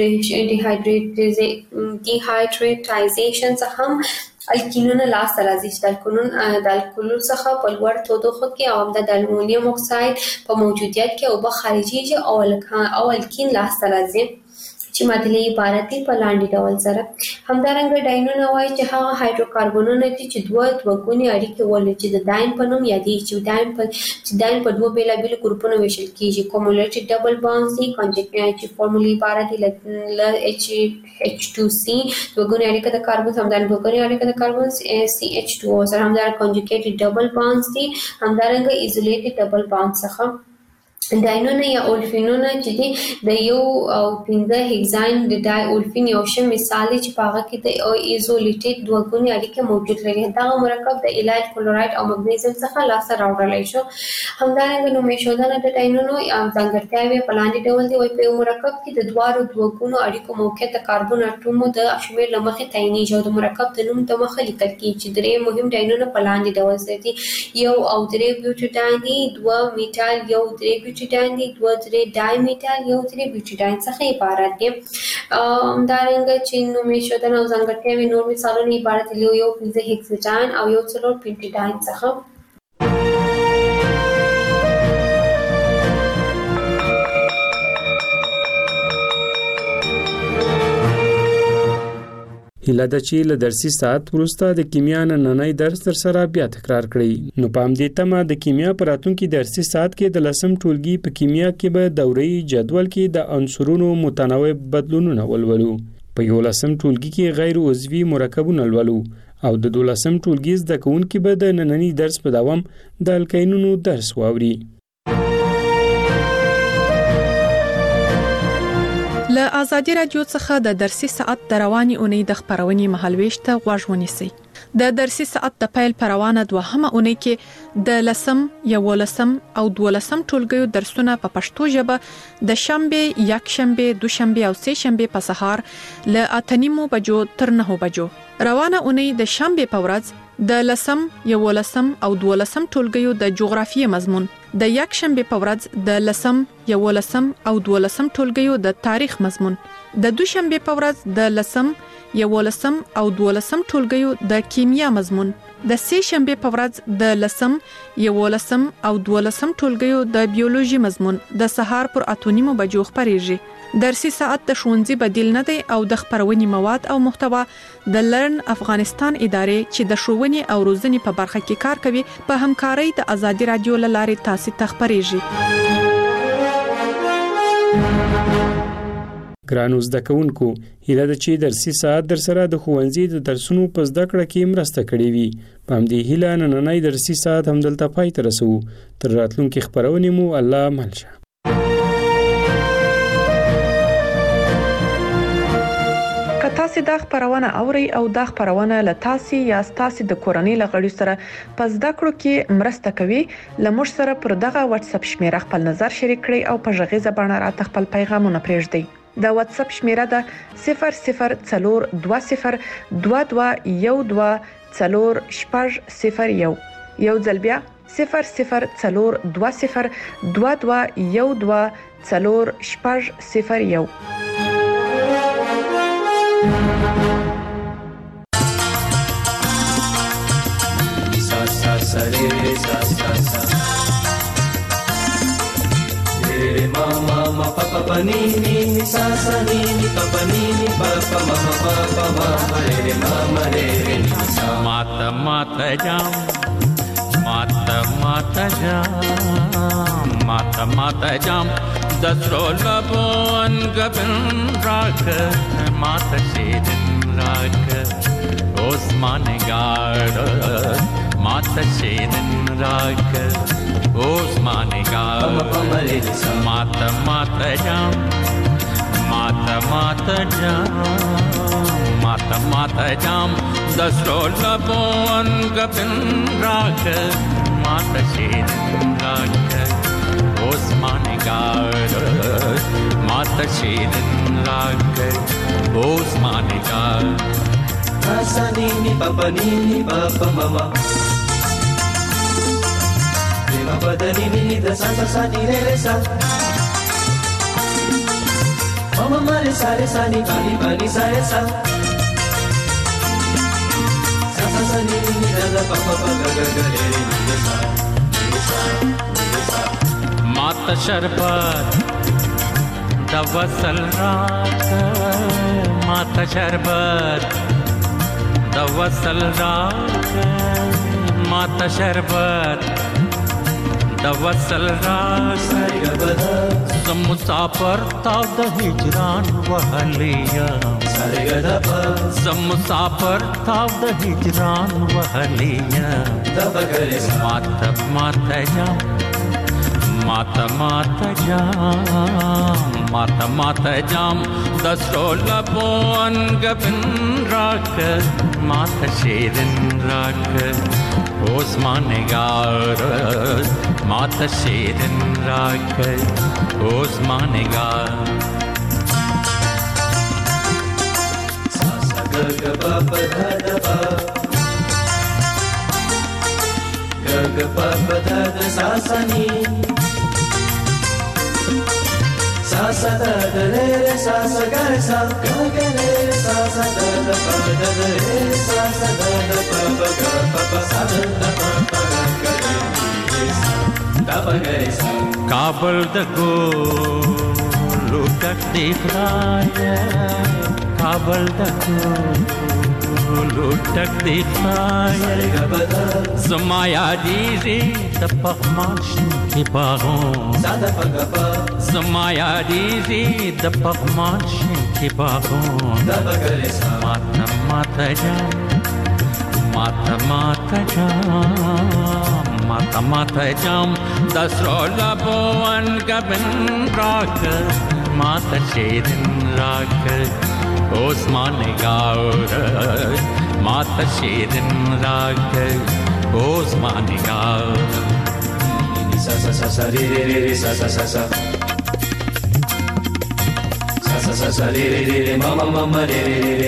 ډیهایډریټایزیشن څخه هم الکینونه لاسته راځي چې د الکولو څخه په لوړ تودوخه کې او د المونیم اکساید په موجودیت کې اوبه خارجېږي او الکین لاسته راځي چې معادلې عبارت دي په لاندې ډول سره. همدارنګه ډاینونه وایي چې هغه هایدروکاربنونه دي چې دوه ګونې اړیکې ولري چې د ډاین په نوم یادېږي، چې ډاین په دوه بېلابېلو ګروپونو ویشل کېږي. کومولیټډ ډبل بانډز دي چې فارمولي عبارت دي له H2C دوه ګونې اړیکه د کاربن همدارنګه دوه ګونې اړیکه د کاربن CH2O سره همدارنګه کنجوګیټډ ډبل بانډز دي همدارنګه ایزولیټډ ډبل بانډ څخه. ډاینونه یا اولفینونه چې دي د یو او 15 هیګزاین د ډای اولفین یو ښه مثال دی چې په هغه کې د ایزولیټډ دوه ګونې اړیکې موجود لري. دغه مرکب د ایلایل کلورایډ او مګنیزیم څخه لاسته راوړلی شو. همدارنګه نومېښودنه د ډاینونو ځانګړتیاوې په لاندې ډول دي. په یو مرکب کې د دواړو دوه ګونو اړیکو موقعیت د کاربن اتومو د شمېر له مخې تعینېږي او د مرکب د نوم د مخه لیکل کېږي چې درې مهم ډاینونه په لاندې ډول سره دي. یو او درې بیوټیډاین دي، دوه میټال یو درې بیوټیډاین دي، دوه درې ډای میټال یو درې بیوټیډاین څخه عبارت دي. همدارنګه چې نومېښودنه او ځانګړتیاوې نور مثالونه عبارت دي یو 15 هیکساډاین او یو 4 پینټیډاین څخه. هیله ده چې له درسي ساعت وروسته د کیمیا نننی درس در سره بیا تکرار کړئ. نو په همدې تمه د کیمیا په راتلونکي درسي ساعت کې د 10م ټولګي په کیمیا کې به دوره‌یي جدول کې د عنصرونو متنوع بدلونونه ولولو. په 11م ټولګي کې غیر عضوي مرکبونه ولولو او د 12م ټولګي زده کوونکي به د نننی درس په دوام د الکینونو درس واوري. له ازادي رادیو څخه د درسي ساعت د رواني اونۍ د خبرونې مهالويش ته غوږ ونیسئ. د درسي ساعت د پیل پروانه دوهمه اونۍ کې د لسم، یولسم او دولسم ټولګیو درسونه په پښتو ژبه د شنبه، یکشنبه، دوشنبه او سه شنبه په سهار له 8:30 بجو تر 9 بجو. روانه اونۍ د شنبه په ورځ د لسم، یولسم او دولسم ټولګیو د جغرافیې مضمون، د یکشنبه په ورځ د لسم، یولسم او دولسم ټولګیو د تاریخ مضمون، د دوشنبه په ورځ د لسم، یولسم او دولسم ټولګیو د کیمیا مضمون، د سه شنبه په ورځ د لسم، یولسم او دولسم ټولګیو د بیولوژي مضمون د سهار پر 8:30 بجو خبريږي. درسي ساعت د ښوونځي بدیل نه دی او د خبرونې مواد او محتوا د لرن افغانستان ادارې چې د ښوونې او روزنې په برخه کې کار کوي په همکارۍ د ازادي رادیو لارې تاسو ته خبريږي. ګرانو زده کوونکو، هیله ده چې درسي ساعت در سره د ښوونځي د درسونو په زده کړه کې مرسته کړې وي. په همدې هیله نننۍ درسي ساعت همدلته پای ته رسوو. تر راتلونکي خبرونې مو الله ملشه. که تاسو دا خبرونه اورئ او دا خبرونه له تاسو یا تاسو د کورنۍ لغړي سره په زده کړو کې مرسته کوي، لمر سره پر دغه واتس اپ شمیره خپل نظر شریک کړئ او په ژغې زبانه راته خپل پیغامونه پرېږدئ. د واتس اپ شمیره ده 004212124001. یو ځل بیا 004212124001. Mama papa panini sa sa ni papanini papa mama papa mama re mama re sa mata mata jam mata mata jam mata mata jam dasro labon gabin rak mata shedin rak osman gard mata shedin rak Osman Gard Mata Mata Jam Mata Mata Jam Mata Mata Jam Dasro Labon Gabin Rak Mata Shedin Rak Osman Gard Mata Shedin Rak Osman Gard Asanini Papa Nini Papa Mama Papa da ni ni da sa sa sa ni re sa Mama ma re sa ni pa ni sa re sa Sa sa sa ni da da pa pa ga ga ga re ni sa Mata sharbat da wasal raat Mata sharbat da wasal raat Mata sharbat da wasal raas zam musafir ta da hijran wahliya zam musafir ta da hijran wahliya mata mata jam mata mata jam mata mata jam dasro labon gabin rak mata shedin rak Osman Gard Mata Shedin Rak Osman Gard Sa sa ga ga pa pa da da pa Ga ga pa pa da da sa sa ni Sa sa da da re re sa sa ga re sa ga ga re sa sa da da pa da re sa sa da da pa pa ga pa pa sa da pa pa ga ga re da pa ga re sa Kabul da go lutak dikhaya Kabul da go lutak dikhaya Zamaya diri da pakhmash ki bagon Zamaya diri da pakhmash ki bagon Mata mata jam Mata mata jam Mata mata jam Dasro labon gabin rak माता शेरन राग ओस्मान गावर माता शेरन राग ओस्मान गावर सा सा सा सा रे रे रे सा सा सा सा सा सा सा सा रे रे रे मामा मामा रे रे रे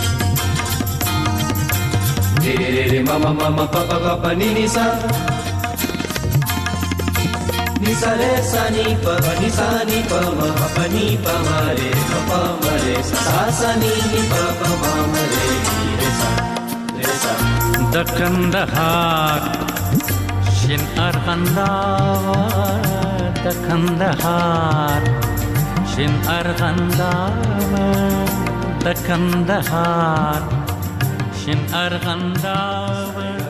रे रे रे मामा मामा पापा पापा नी नी सा नी सा रे सा नी pa ma pa ni pa ma re pa ma re sa sa ni pa pa ma ma re sa the Kandahar shin arghandawar the Kandahar shin arghandawar the Kandahar shin arghandawar